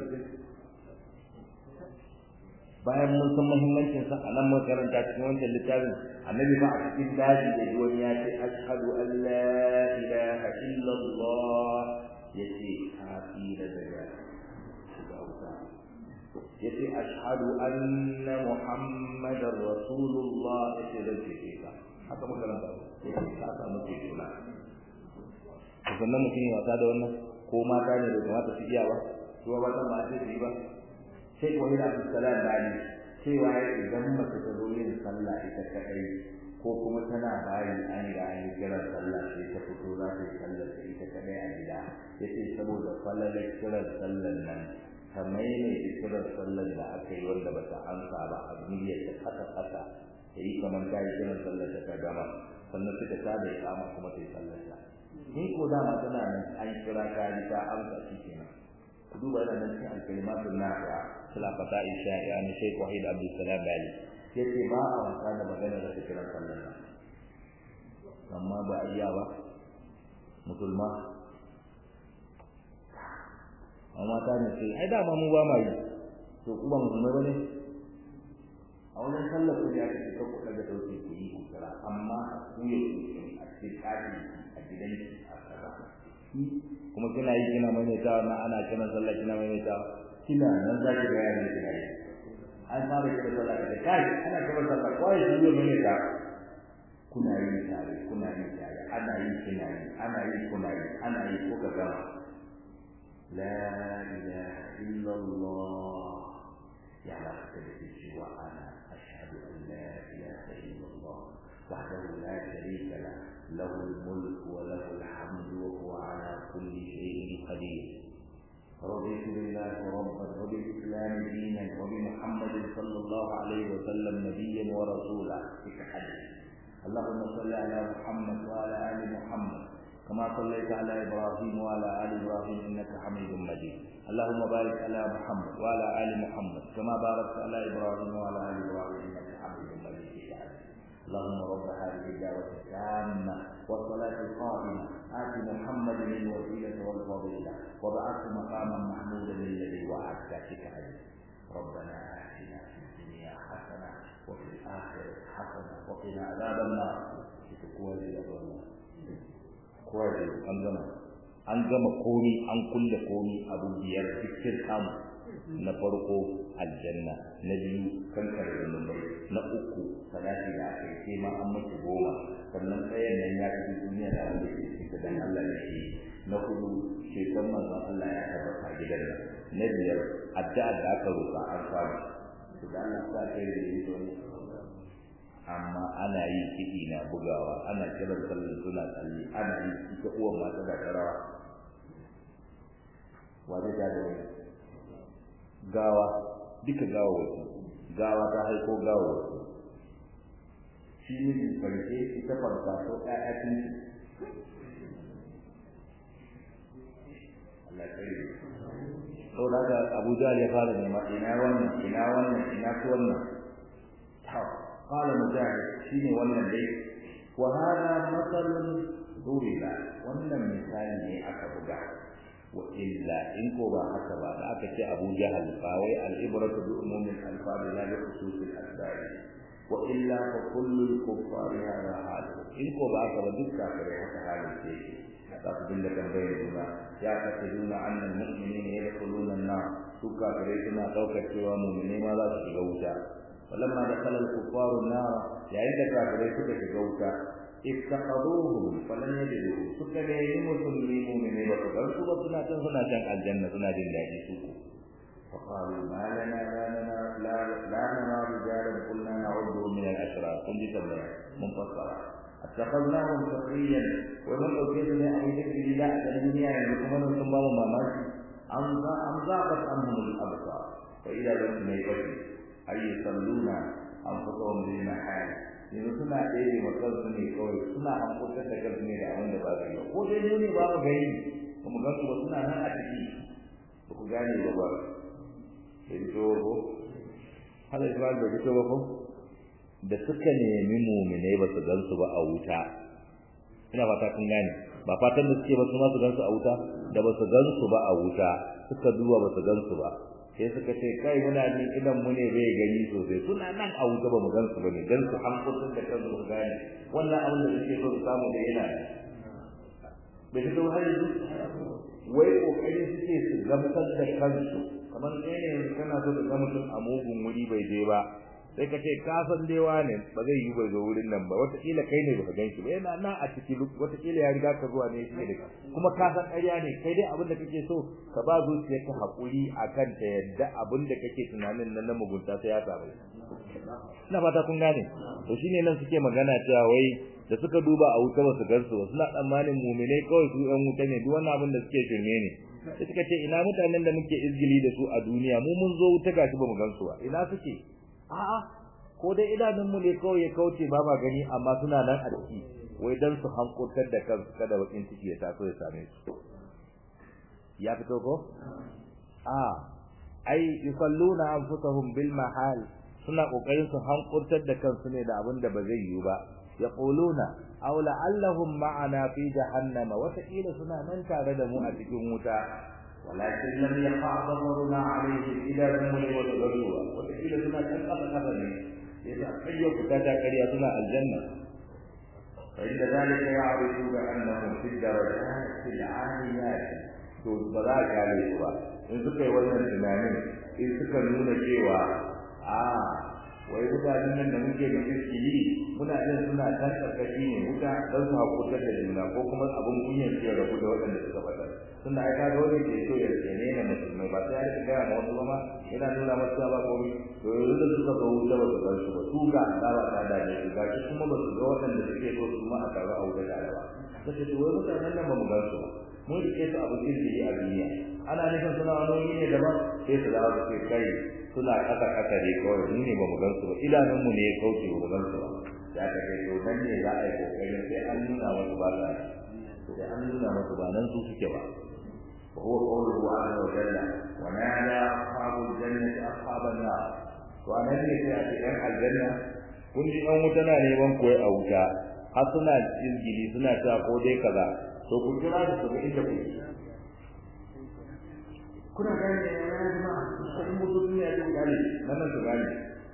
A: bayan mun san muhimmancin sa a nan makaranta cikin wannan littafin annabi ba a cikin daji da wani ya ce ashhadu an la ilaha illa Allah yace kafira daga shiga yace ashhadu anna muhammadar rasulullah yace da shi ka haka makaranta yace ka samu kula sannan mutum ya wata da wannan ko mata ne da kamata su iya ba su ba ta ma ce ba sai ko ila salam bani cewa idan mace ta zo yin sallah ita kadai ko kuma tana bayan an ga an kira sallah sai ta fito za ta yi sallar ita kadai a gida yace saboda fallalar kiran sallar nan kamar ne kiran sallar da aka yi wanda bata amsa ba a niyyar ta kasa sai kamar ta yi kiran sallar ta gama sannan suka tada ikama kuma ta yi sallar ta ni ko da ma tana nan an kira ta ta amsa shi kenan duba da nan cikin alkalimatun nafi'a khilafata isha'i ne Sheikh Wahid Abdul Salam Bali yace ba a wasa da magana da kiran sallah amma ba iya ba musulma amma ta ne sai ai da ma mu ba mai to ku ba musulmai bane a wannan sallar ku ya ce ka ku daga dauki ku yi kira amma ku yi a cikin a gidan a kuma kina yi kina maimaitawa na ana kiran sallah kina maimaitawa kina nan zaki ga yayin kina yi an fara kira sallah da kai ana kira sallah kawai shi ne mai da kuna yi tare ana yi kina yi ana yi kuna yi ana yi kuka gama la ilaha illa Allah ya la tadri wa ana ashhadu an la ilaha illa Allah wahdahu la sharika la lahu al-mulk wa lahu al-hamdu wa huwa ala kulli shay'in qadir رضيت بالله ربا وبالإسلام دينا وبمحمد صلى الله عليه وسلم نبيا ورسولا في حديث اللهم صل على محمد وعلى آل محمد كما صليت على إبراهيم وعلى آل إبراهيم إنك حميد مجيد اللهم بارك على محمد وعلى آل محمد كما باركت على إبراهيم وعلى آل إبراهيم إنك حميد مجيد اللهم رب هذه الدعوة التامة والصلاة القائمة آت محمد الوسيلة والفضيلة وابعثه مقاما محمودا الذي وعدته عليه ربنا آتنا في الدنيا حسنة وفي الآخرة حسنة وقنا عذاب النار كويس an gama komi an kulle komi abu biyar cikin kamu na farko aljanna na biyu kankar zunubai na uku salati da aka yi ma an mutu goma sannan tsayen nan ya fi duniya da wanda ke cikin dan Allah ne shi na hudu shekar manzon Allah ya tabbata gidan nan na biyar addu'a da aka roƙa an samu to da Allah sa kai da yi amma ana yi kiɗi na bugawa ana kiran sallar suna tsalli ana yi ita uwan mata da karawa wa zai da wani gawa duka gawa ta haiko gawa shi ne farke ita farka so ɗaya tun Allah kai to daga Abuja ya fara nema ina su wannan قال مجاهد شيني wannan dai wa hada masalun duriba wannan misali ne aka buga wa illa in ko ba haka ba da aka ce Abu Jahal fa wai al-ibratu bi umumi al-alfaz la bi khusus al-asbab wa illa fa kullu al-kuffar hada hal in ko ba haka ba duk kafirai haka halin ce ta dinga tambayar juna ya kasaduna annal mu'minina yadkhuluna an-nar su kafirai suna daukar cewa mu'mini ma za su shiga wuta ولما دخل الكفار النار يعني كافرين في جوتا افتقدوهم فلن يجدوا سكنين مسلمين من وقفوا وسنا كان الجنة سنا لله سوق فقالوا ما لنا لا نرى رجالا قلنا نعوذ من الاشرار قل جل منفصلا اتخذناهم سخريا ومن اوجدنا ايدك لله الدنيا لكم ثم ما ماشي انزاقت عنهم الابصار فاذا لم يكن ay yusalluna anfusahum bil mahal yanzu suna ɗaya makansu ne kawai suna hankutar da kansu ne da abin da ba su yi ko dai ne ba mu gani ba mu gansu ba suna nan a ciki ba ku gane ba ba sai to ko hada Ismail bai fito ba ko da suka nemi mu'minai ba su gansu ba a wuta ina fata kun gane ba fatan da suke ba su ma su gansu a wuta da ba su gansu ba a wuta suka duba ba su gansu ba sai suka ce kai muna ni idan mu ne bai gani sosai suna nan a wuta ba mu gansu bane dan su an kusa da kansu su gane wannan abin da suke so su samu da yana bai fito har yanzu wai kokari suke su gamsar da kansu kamar ɗaya ne yanzu kana so ka ga mutum a mugun wuri bai je ba sai ka ce ka san dai wane ba zai yi bai zo wurin nan ba wataƙila kai ne baka gan shi ba yana nan a ciki wataƙila ya riga ka zuwa ne shi ne kuma ka san ƙarya ne kai dai abin da kake so ka ba zuciyarka haƙuri akan ta yadda abin da kake tunanin nan na mugunta sai ya samu ina fata kun gane to shine nan suke magana cewa wai da suka duba a wuta ba su gansu ba suna tsammanin mu'minai kawai su ɗan wuta ne duk wannan abin da suke shirme ne sai suka ce ina mutanen da muke izgili da su a duniya mu mun zo wuta gashi ba mu gansu ba ina suke a'a ko dai idanun mu ne kawai ya kauce ba ma gani amma suna nan a ciki wai dan su hankotar da kansu kada bakin ciki ya taso ya same su ya fito ko ai yusalluna anfusahum bil mahal suna kokarin su hankotar da kansu ne da abin da ba zai yi ba yaquluna aw la'allahum ma'ana fi jahannama wa ta'ila suna nan tare da mu a cikin wuta ولكن لم يقع ضررنا عليه إذا ذموا وتغلوا وإذا كنا تنقض قبلي إذا أيوك تاتا كرياتنا الجنة فإن ذلك يعرفون أنهم في الدرجات العاليات تود بلاك عليه إن سكي ولن تنامين إن سكي نون جيوا wai mutanen nan da muke da iskili muna jin suna kan karkashi ne wuta don su hakutar da juna ko kuma abin kunyar ce rabu da waɗanda suka faɗa tunda ai kaga wani ke so ya tsene ne musulmai ba sai ya ga wasu ba yana nuna masu ba komai to yanzu da suka zo wuta ba su bar su ba su ga azaba ta da ne ga shi kuma ba su ga waɗanda suke so su ma a taru a wuta da ba kace to wai mutanen nan ba mu ga su ba mun rike su abu kirki a duniya ana nufin suna wani ne daban sai su dawo su kai suna kasa ne kawai ni ne ba mu gansu ba idanun mu ne ya kauce ba mu gansu ba ya ka ce to dan ne za a yi kokarin sai an nuna wasu ba ta sai an nuna wasu ba nan su suke ba wa huwa qawluhu azza wa jalla wa nada ashabul jannati ashaban nar to anan ne sai a ce dan aljanna kun ji an wuta na neman koyi a wuta har suna jirgili suna ta ko dai kaza to kun kira su ga inda kuke kuna gane ne ya jama'a sai mutum ne ya gane nan su gane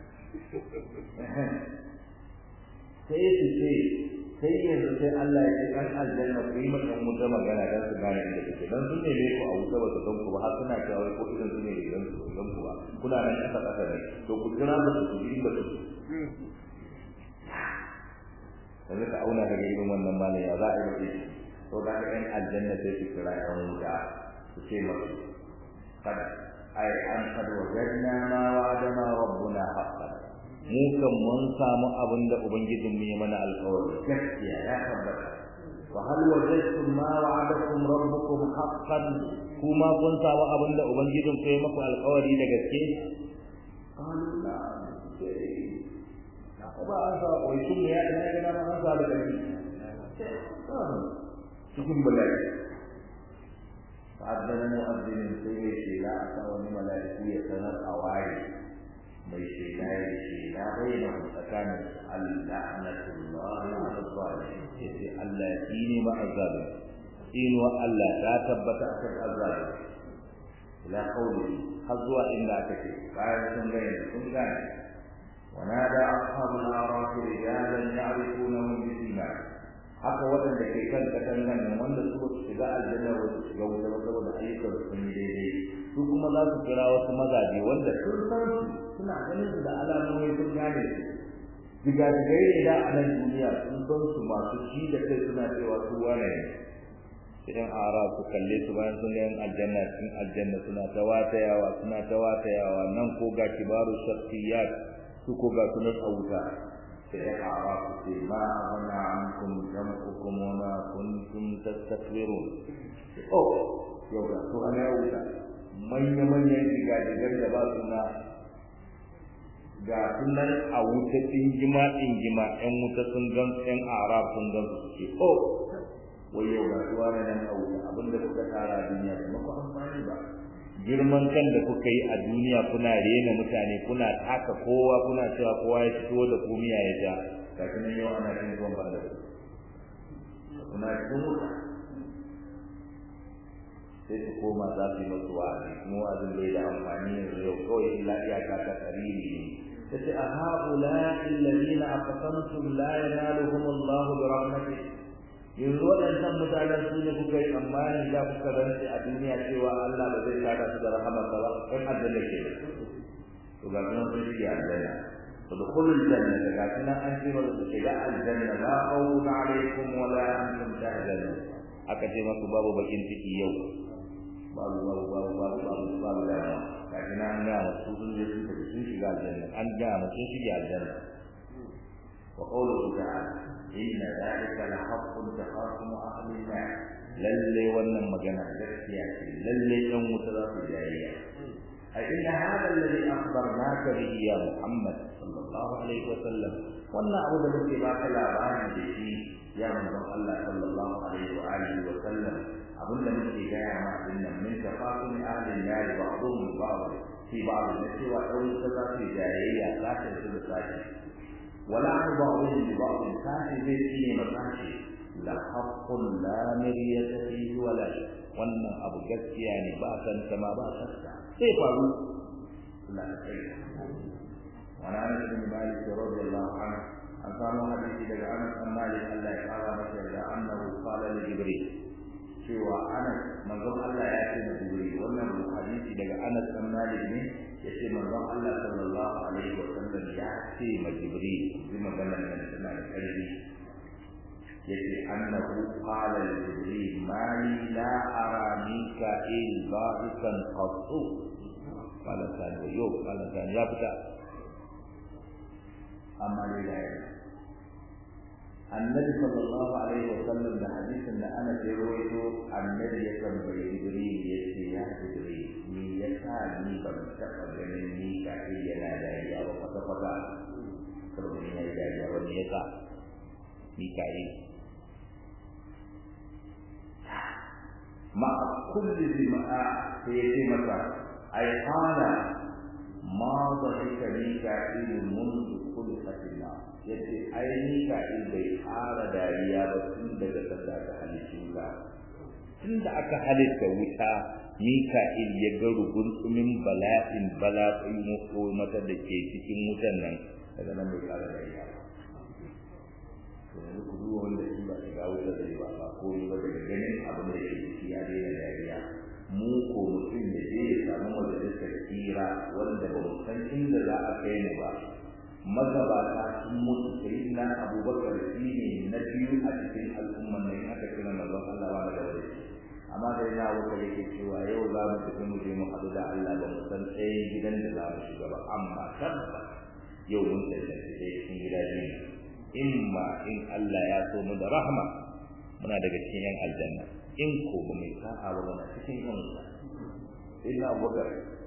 A: sai su ce sai yanzu sai Allah ya ce kan aljanna ku yi maka mutum magana dan su gane inda kuke dan sun ne ku a wuta ba su san ku ba har suna cewa ko idan su ne idan su san ku ba kuna nan kasa ne to ku kira su ku yi ba su sai ka auna daga irin wannan malai ya za a yi to da ɗan aljanna sai su kira ɗan wuta su ce maka قد وجدنا ما وعدنا ربنا حقا mu kan mun samu abin da ubangijin mu ya mana alƙawari gaskiya ya tabbata wa hal wajadtum ma wa'adakum rabbukum haqqan kuma kun samu abin da ubangijin ku ya maku alƙawari da gaske qalu la ba an sa wai kun ya ina ga na an sa da gaske cikin bala'i فعدنا مؤذن سيدي لا أتوني ملائكة يتنر أوائي بيشينا يشينا بينهم فكان اللعنة الله على الظالمين ألا يتيني مع الظالم إن وألا لا تبت أكد الظالم إلى قوله حظوا إن لا تكي قال سنبين سنبين ونادى أصحاب الأعراف رجالا يعرفونهم بسيماهم haka waɗanda ke kan katangan wanda su shiga aljanna ba su shiga wuta ba saboda ayyukan su ne daidai su kuma za su kira wasu mazaje wanda sun san su suna ganin su da alamomi sun gane su jigajigai ne da a nan duniya sun san su masu ci da kai suna cewa su wane ne idan ara su kalle su bayan sun ga aljanna cikin aljanna suna tawatayawa nan ko ga kibaru shakhsiyat su ko ga sunan wuta فأعرف ما أغنى عنكم جمعكم وما كنتم تستكبرون يوجد سؤال يوجد من يجيغا جيغا باسنا ga sunan a wuta ingima ɗan wuta sun gan ɗan arab sun gan su ce wai yau ga suwa nan a wuta abinda kuka tara duniya ba ku amfani ba girman kan da kuka yi a duniya kuna rena mutane kuna taka kowa kuna cewa kowa ya fito da komiya ya ja kafin nan yau ana cin ruwan banda kuna cikin wuta sai su koma za su yi masu wa'azi kuma wa'azin bai da amfani yanzu yau kawai illa iyaka ta kariri ne tace a haula alladhina aqsamtum la yanaluhum Allah bi rahmatihi yanzu waɗannan mutanen su ne kuka yi tsammani da kuka rantse a duniya cewa Allah ba zai kada su da rahamarsa ba ɗan aljanna ke to ga kuma sun shige aljanna to da kullum janna da ga kuma an ce wa su shiga aljanna la khawfun alaykum wa la antum tahzanun aka ce masu babu bakin ciki yau babu da ga kuma an ga su sun je sun shiga aljanna an ga sun shige aljanna wa qawluhu ta'ala inna dhalika la haqqun taqassum ahli an-nar lalle wannan magana gaskiya ce lalle dan wuta za su jayayya ai inna hada alladhi akhbarnaka bihi ya Muhammad sallallahu alaihi wa sallam wannan abu da muke baka labarin da shi ya manzon Allah sallallahu alaihi wa alihi wa sallam abin da muke gaya ma dinnan min taqassum ahli an-nar ba'dhum ba'd fi ba'd da cewa dan wuta za su jayayya za su da sashi ولا بعضهم ببعض كافي بيتي مكاشي لا حق لا مرية فيه ولا شك وانا ابو جسي يعني باسا كما باسا كيف قالوا لا شيء وانا انس بن مالك رضي الله عنه ان قال حديث لك انس بن مالك الله تعالى مثل انه قال لجبريل سوى انس من قال الله ياتي جبريل وانا الحديث hadisi daga Anas bin Malik ne yace manzon Allah sallallahu alaihi wa sallam ya ce ma Jibril bi maganar nan tana da ƙarfi yace annahu qala li Jibril ma li la ara Mika'il ba'isan qattu qala kan ya fita amma ne annabi sallallahu alaihi wa sallam da hadisin da ana rawaito annabi ya tambayi Jibril yace ya Jibril ni yasa ni ban taɓa ganin Mika'il yana dariya ba kwata-kwata saboda ni yayi dariya wani yasa Mika'il ma kulli zima'a sai ya ce masa ai qala ma dhahika Mika'il mundu khuliqatillah yace ai Mika'il bai fara dariya ba tun daga sanda ta halitta tun da aka halitta wuta Mika'il ya ga rugunsumin bala'in mutu mata da ke cikin wutan nan daga nan bai fara dariya ba to yanzu ku duba wanda shi ba shiga wuta da ba ko ba daga ganin abin da yake ciki ya daina dariya mu ko mutum da zai samu majalisar kira wanda ba mu san inda za a kai mu ba magabata sun mutu sai na Abubakar shi ne na biyu a cikin al'umman nan aka kira manzon Allah ba da wani amma da yana wuka yake cewa yau za mu tafi mu je mu haɗu da Allah ba mu san tsayin gidan da za mu shiga ba amma tabbas yau mun tsaye cikin gidaje imma in Allah ya so mu da rahma muna daga cikin yan aljanna in ko ba mai sa'a ba muna cikin yan wuta illa Abubakar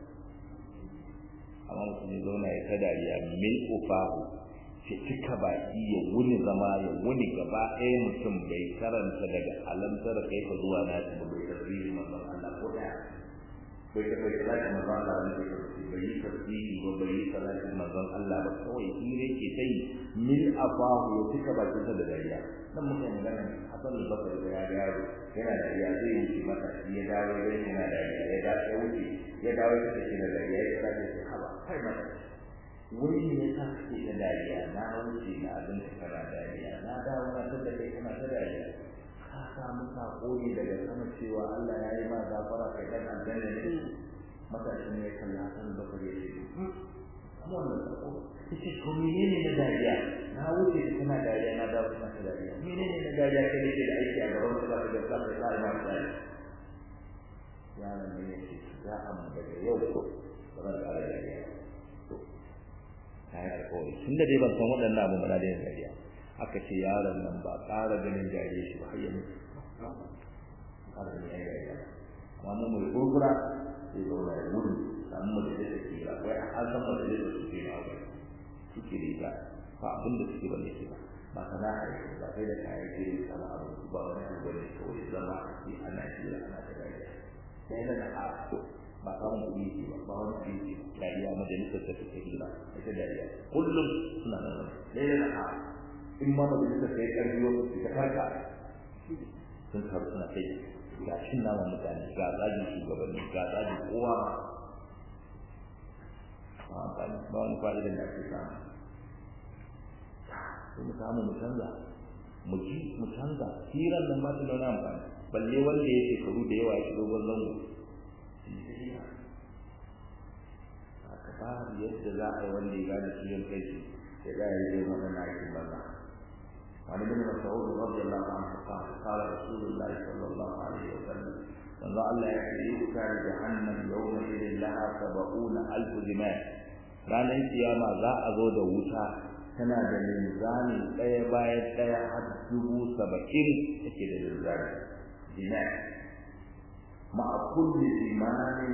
A: amma mutum ya zauna ya ta dariya mil ufahu ce cika baki ya wuni zama ya wuni gaba ɗaya mutum bai karanta daga alamtar kai ka zuwa na shi ba bai tasiri manzon Allah ko ɗaya bai ta bai salati manzon Allah ne bai yi tasiri ba bai yi salati manzon Allah ba kawai hire ke ta yi mil afahu ya cika bakin sa da dariya dan muka magana Hassan al-Basri da ya yaro yana dariya zai wuce maka ya dawo yana dariya ya wuce ya dawo da shi da dariya ya sake haba kai mata wani ne ka ce da dariya na wuce na abin da kana dariya na dawo na tada kai kana ta dariya ka samu sako ne daga sama cewa Allah ya yi ma gafara kai dan aljanna ne matashin ne kan Hassan al-Basri ya ce amma wannan sako shi ko menene na dariya na wuce kana dariya na dawo kana ta dariya menene na dariya kai ne da aiki a gaban ka da ka sai ma dariya yaron ne ya ce za a mu daga yau ko ba za a dariya to kai alƙawari tunda dai ban san waɗannan abu ba da yin dariya aka ce yaron nan ba ƙara ganin dariya shi ba har yanzu har ne ya dariya amma mu gurgura sai zo da wuri san mu da take ba wai an san mu da take ba wai kike da ita fa abin da suke ba ne ke ba kana ai ba sai da kai ke sama abu ba wani abu ne kawai zama shi ana jira ana dariya sai da haƙo ba kawai kuɗi ce ba wani kuɗi ce dariya majalisar ta fi kai ba ita dariya kullum suna nan sai da haƙo in ma majalisar ta yi ƙarfi wasu ta farka sun taru suna kai ga cin nama mutane ga zagin shugabanni ga zagin kowa ba wani fa'idan da ake samu sai mu samu mu canza mu ji mu canza hirar nan ba ta da wani amfani balle wanda ya shekaru da yawa ya shigo gwallon mu aka fara yadda za a yi wanda ya gane cikin kai ya za a yi zai magana aikin banza وعن ابن مسعود رضي الله عنه قال قال رسول الله صلى الله عليه وسلم من الله يؤتى جهنم يومئذ لها 70,000 زمام ranar kiyama za a zo da wuta tana da linzami ɗaya bayan ɗaya har 70,000 take da linzami dinar ma'a kulli imanin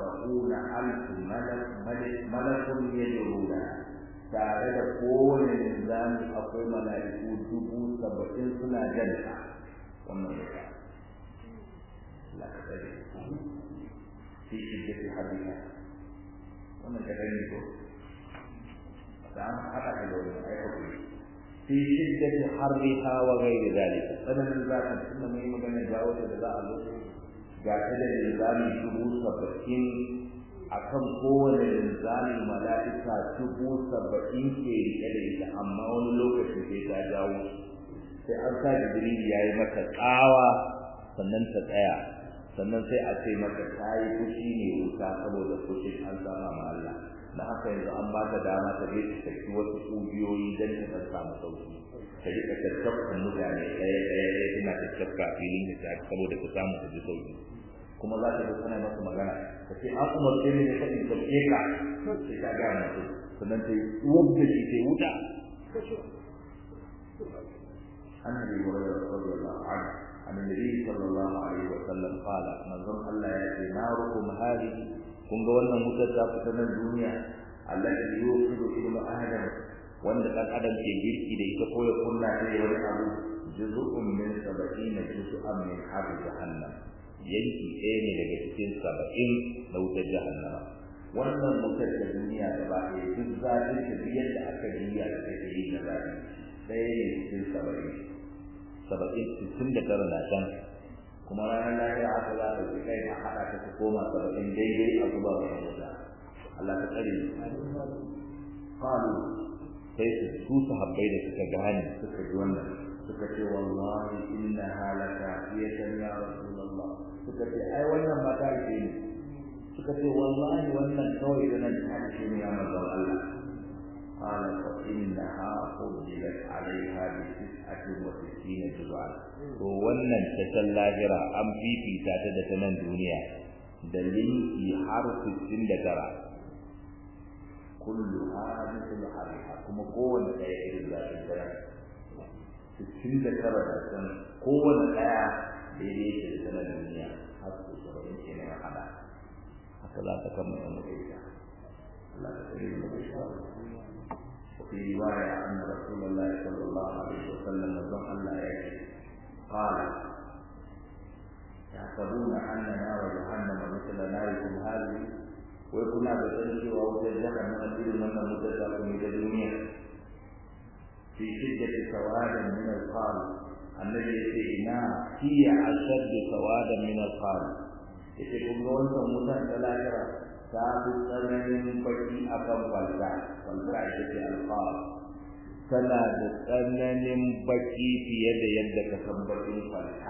A: 70,000 malakun yadruna tare da kowane linzami akwai mala'iku 70,000 suna janta wannan wuta la kadari fi shiddati harbiha wannan da gani ko dan haka da wannan ayyuka fi shiddati harbiha wa ghayri dalika sanan zaka tunda mai magana jawo da za a zo ga kada linzami 70,000 akan kowane linzami mala'ika 70,000 ke rike da ita amma wani lokaci sai ta jawo sai an sa Jibril yayi mata tsawa sannan ta tsaya sannan sai a ce maka tayi fushi ne wuta saboda fushin an saba ma Allah da haka yanzu an ba ta dama ta je ta ci wasu kubiyoyi dan ta samu sauki ta rika tattauka mutane ɗaya tana tattauka filin hisabi saboda ta samu ta ji sauki kuma za ta ga tana masa magana ta ce an umarce ne ta in sauke ka sai ta ga mutum sannan ta yi wanda shi ta wuta عن ابي هريره رضي الله عنه عن النبي صلى الله عليه وسلم قال نظر الله يأتي ناركم هذه kun ga wannan wutar ta fita nan duniya allati yuqidu ibnu adam wanda dan adam ke girki da ita ko ya kunna ta wani abu juz'un min 70 juz'an min harri jahannam yanki ɗaya ne daga cikin 70 na wutar jahannama wannan wutar da duniya da ba ɗaya duk zafin da biyar da aka biya da take yi da zafi ɗaya ne cikin 70 da tara na can kuma ranar lafiya aka za ta fi kai a haɗa ta ta koma 70 daidai a zuba wa wuta Allah ta tsare qalu sai su sahabbai da suka gane suka ji wannan suka ce wallahi innaha lakafiyatan ya rasulullah suka ce ai wannan ba ta ce ne suka ce wallahi wannan kawai da nan ta ce ne ya manzo Allah qala fa innaha qudilat alaiha bi 69 juz'an to wannan ta lahira an fifita ta da nan duniya da linki har 69 kullu hadithul hariha kuma kowanne daya irin zafin daya 69 da san kowanne daya daidai yake da sanar duniya har su 70 kenan hada haka za ta kama da mutum Allah ta tsare mu da shi وفي رواية أن رسول الله صلى الله عليه وسلم وضح الله قال يحسبون أن نار جهنم مثل ناركم هذه ويكون هذا تنشي ووجد جهنم مثل من مدة من الدنيا في شدة سوادا من القار الذي فينا هي أشد سوادا من القار يتكون مدة الآخرة sabu tsananin baki akan balda ita ce alqar tana da tsananin baki fiye da yadda ka san bakin falka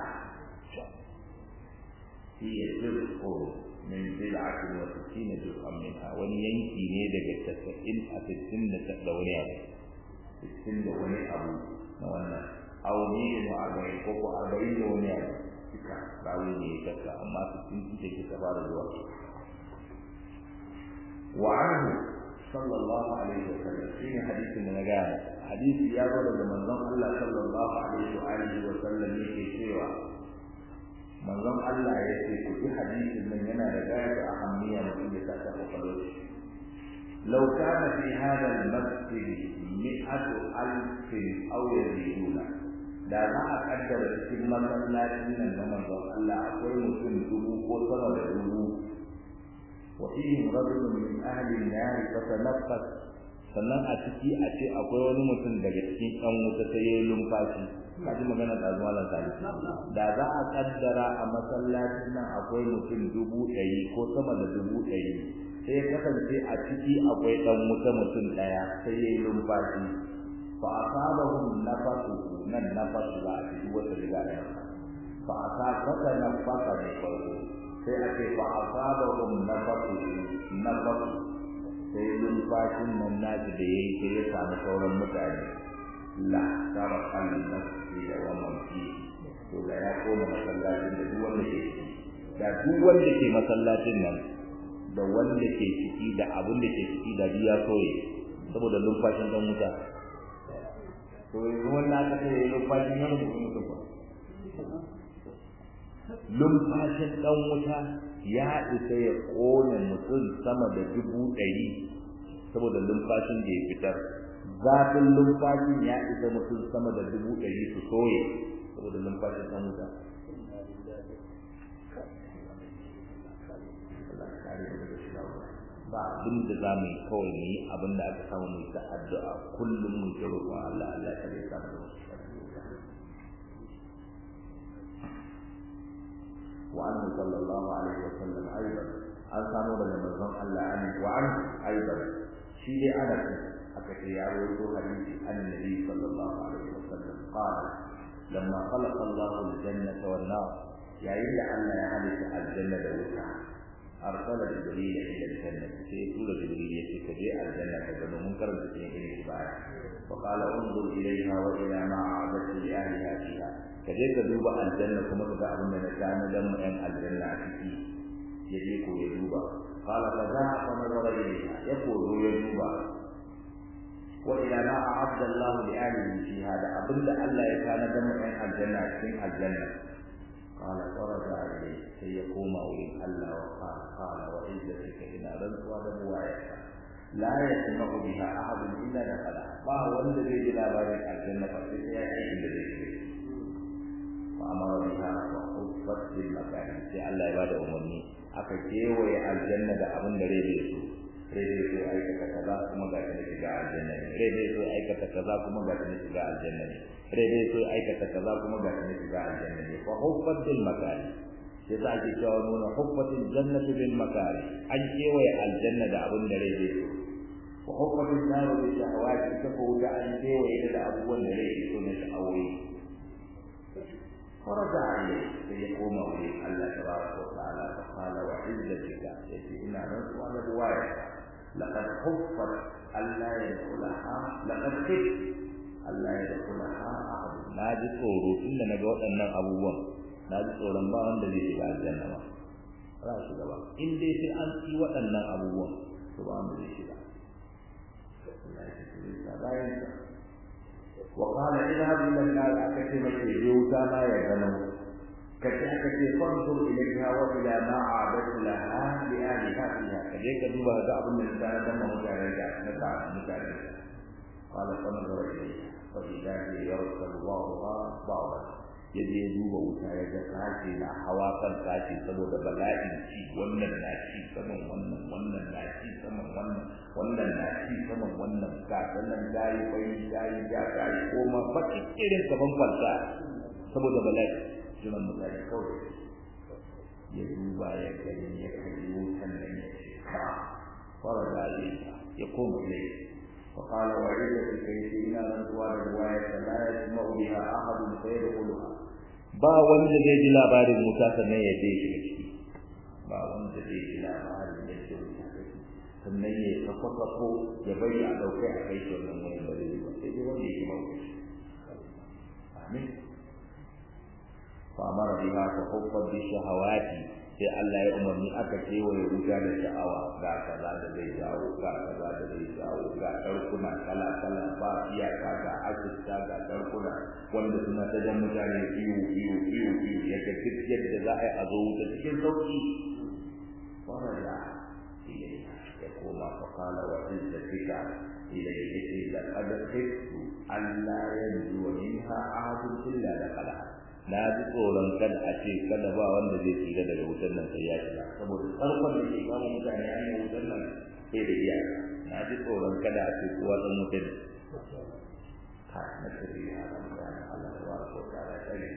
A: shi ya zurko min bid'atin wa sittina juz'an minha wani yanki ne daga 90 a 60 da wani abu 60 da wani abu na wannan auni da 40 ko 40 da wani abu duka rawi ne kaka amma 60 take ta fara zuwa وعنه صلى الله عليه وسلم في حديث من قال حديث يا رب من الله صلى الله عليه وآله وسلم يكي سوى من الله يكي في حديث من هنا لغاية أهمية من تتفقدوش لو كان في هذا المسجد 100,000 أو يزيدون da za a kaddara cikin masallacin nan na manzon Allah akwai mutum 1000 ko sama da 1000 وفيهم رجل من أهل النار فتنفس sannan a ciki a ce akwai wani mutum daga cikin ɗan wuta ta yi lumfashi kaji magana da zuwa lan salisi da za a kaddara a masallacin nan akwai mutum 100,000 ko sama da 100,000 sai kasance a ciki akwai ɗan wuta mutum ɗaya sai ya yi lumfashi fa asabahum nafasu nan nafasu ba a ciki wata riga da fa asabaka nafasa ne farko sai ake fa asabahum nafasu sai lumfashin nan naji da yayi sai ya samu sauran mutane la tara al-nafsi wa mamti to da ya koma masallacin da duk wanda ke masallacin nan da wanda ke ciki da abin da ke ciki da biya soye saboda lumfashin dan wuta to yanzu wannan aka ce lumfashin nan mutum ba lumfashin dan wuta ya isa ya kone mutum sama da 100,000 saboda lumfashin da ya fitar zafin lumfashin ya isa mutum sama da 100,000 su soye saboda lumfashin dan wuta ba abin da za mu yi kawai mu yi abin da aka samu mu ta addu'a kullum mu ta roƙon Allah Allah ya kare ka da وعنه صلى الله عليه وسلم أيضا أنصانوا لنمزهم الله عنه وعنه أيضا شيء أنا حكت يعود حديث عن النبي صلى الله عليه وسلم قال لما خلق الله الجنة والنار يا إلا أن يحدث aljanna da wuta arsala jibril ila aljanna sai tura jibril ya ce kaje aljanna ka gano mun karanta cikin ilmi baya fa qala unzur ilayha wa ila ma a'adatu li ahliha fiha kaje ka duba aljanna kuma ka ga abin da na kana dan mu ɗan aljanna a ciki yaje ko ya duba qala fa za fa nazara ilayha ya ko ya duba wa ila ma a'adda Allah li ahlihi fiha da abinda Allah ya kana dan mu ɗan aljanna cikin aljanna قال فرجع إليه سيقوم أولي الله قال وعزتك إن أردت ودموعك لا يسمع بها أحد إلا دخلها فهو الذي إلى بارك الجنة فسيأتي الذي فأمر بها وحفت بالمكان سأل عبادة أمني أكتوي الجنة أبن دريبه rede so aikata kaza kuma ga ta shiga aljanna ne rede so aikata kaza kuma ga ta shiga aljanna ne rede so aikata kaza kuma ga ta shiga aljanna ne fa huffat bil makari sai ta ce cewa nuna huffatil jannatu bil makari an kewaye aljanna da abin da rede so wa huffatil naru bi shahawati ta ko da an kewaye da abubuwan da rede so ne sha'awoyi فرجع عليه سيقوم به الله تبارك وتعالى فقال وعزتك يتينا نسوى لبوايا لقد خفت ألا يدخلها لقد خفت ألا يدخلها أحد ما جي tsoro inda naga waɗannan abubuwan na ji tsoron ba wanda zai shiga aljanna ba za su shiga ba in dai sai an ci waɗannan abubuwan to ba wanda zai shiga وقال اذهب الى النار اكتب الجوتا ما يغنم كتاكتي فانظر اليها والى ما عابدت لها لآلهة فيها كذلك دوبا هذا ابن الانسان دم مجارجة نتاع مجارجة قال فنظر اليها فإذا هي يرسل بعضها yaje duba wuta ya ga kashi na hawa kan kashi saboda bala'in ci wannan na ci saman wannan na ci saman wannan na ci saman wannan ka sannan dai dai koma baki irin kaman falsa saboda bala'i jiran mutane kawai ya duba ya gani ya kalli wutan nan ya ce ka fara dai ya koma ne فقال وعدتك كيفنا لن توارد رواية لا يسمع بها أحد فيدخلها ba wanda zai ji labarin Musa sannan ya je shi ciki ba wanda zai ji labarin da ke sannan ya kafafo ya bari a dauke a kai shi wannan wani bare ba sai dai wanda yake mawa amin fa amara biha fa huffa bi shahawati sai Allah ya umarni aka kewaye wuta da sha'awa ga kaza da zai jawo ga kaza da zai jawo ga tarkuna kala ba iyaka ga asusta ga tarkuna wanda suna ta jan mutane biyu yadda duk yadda za a yi a zo wuta cikin sauki farala ya koma fakala wa izzatika ilayhi laqad khiftu an la yanzu minha ahadun illa dakhala na ji tsoron kada a ce kada ba wanda zai tsira daga wutar nan sai ya shiga saboda tsarkon da ke kawo mutane an yi wutar nan sai da iyaka na ji tsoron kada a ce kowa ɗan wutar ka na tafi ya zama bayan Allah ta wara ko ta da tsari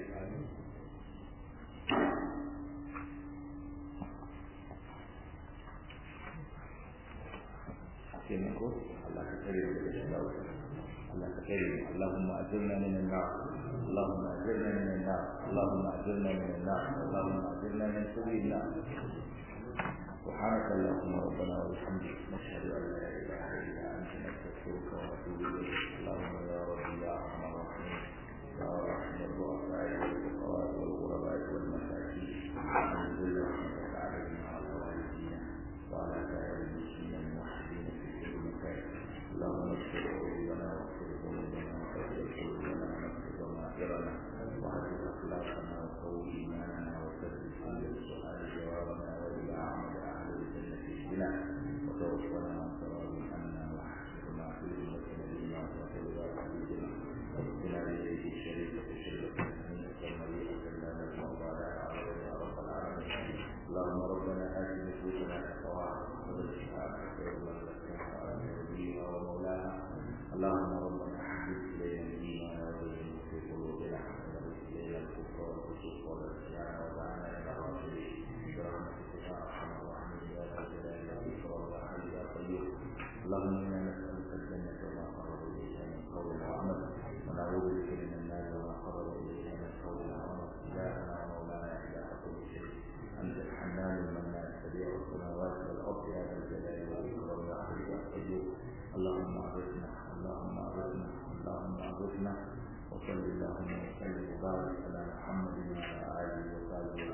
A: kenan ko Allah ka tsare mu daga shiga wutar Allah ka tsare mu Allahumma ajirna min an-nar اللهم اجرنا من النار اللهم اجرنا من النار اللهم اجرنا من سوء النار سبحانك اللهم ربنا وبحمدك نشهد ان لا اله الا انت نستغفرك ونتوب اليك اللهم يا رب يا ارحم الراحمين يا رحم الضعفاء والفقراء والغرباء والمساكين انزل رحمتك علينا وعلى والدينا وعلى سائر المسلمين الموحدين في كل مكان اللهم اغفر عيوبنا واغفر ذنوبنا وكفر قلوبنا ذكرنا وحسن أخلاقنا وقوي إيماننا وسدد كل السؤال جوابنا وإلى عمل أهل الجنة بنا وتوفنا عن سراب عنا وحسنا في ذمة نبينا وحسنا حبيبنا واسقنا بيده الشريفة شربة هنيئة مريئة لا نسمع بعدها أبدا يا رب العالمين اللهم ربنا آت نفوسنا تقواها وزكها خير من زكاها وأنت وليها ومولاها اللهم ربنا حبب إلينا الإيمان وزينه في قلوبنا إلى الكفر والفسوق والعصيان ودعنا إلى الراشدين برحمتك يا أرحم الراحمين يا ذا الجلال والإكرام يا حي يا قيوم اللهم إنا نسألك الجنة وما قرب إليها من قول وعمل ونعوذ بك من النار وما قرب إليها من قول وعمل إلهنا ومولانا إله كل شيء أنت الحنان السماوات والأرض يا ذا الجلال والإكرام يا حي يا قيوم اللهم أغثنا اللهم أغثنا اللهم أغثنا وصل اللهم وسلم وبارك على محمد وعلى آله وصحبه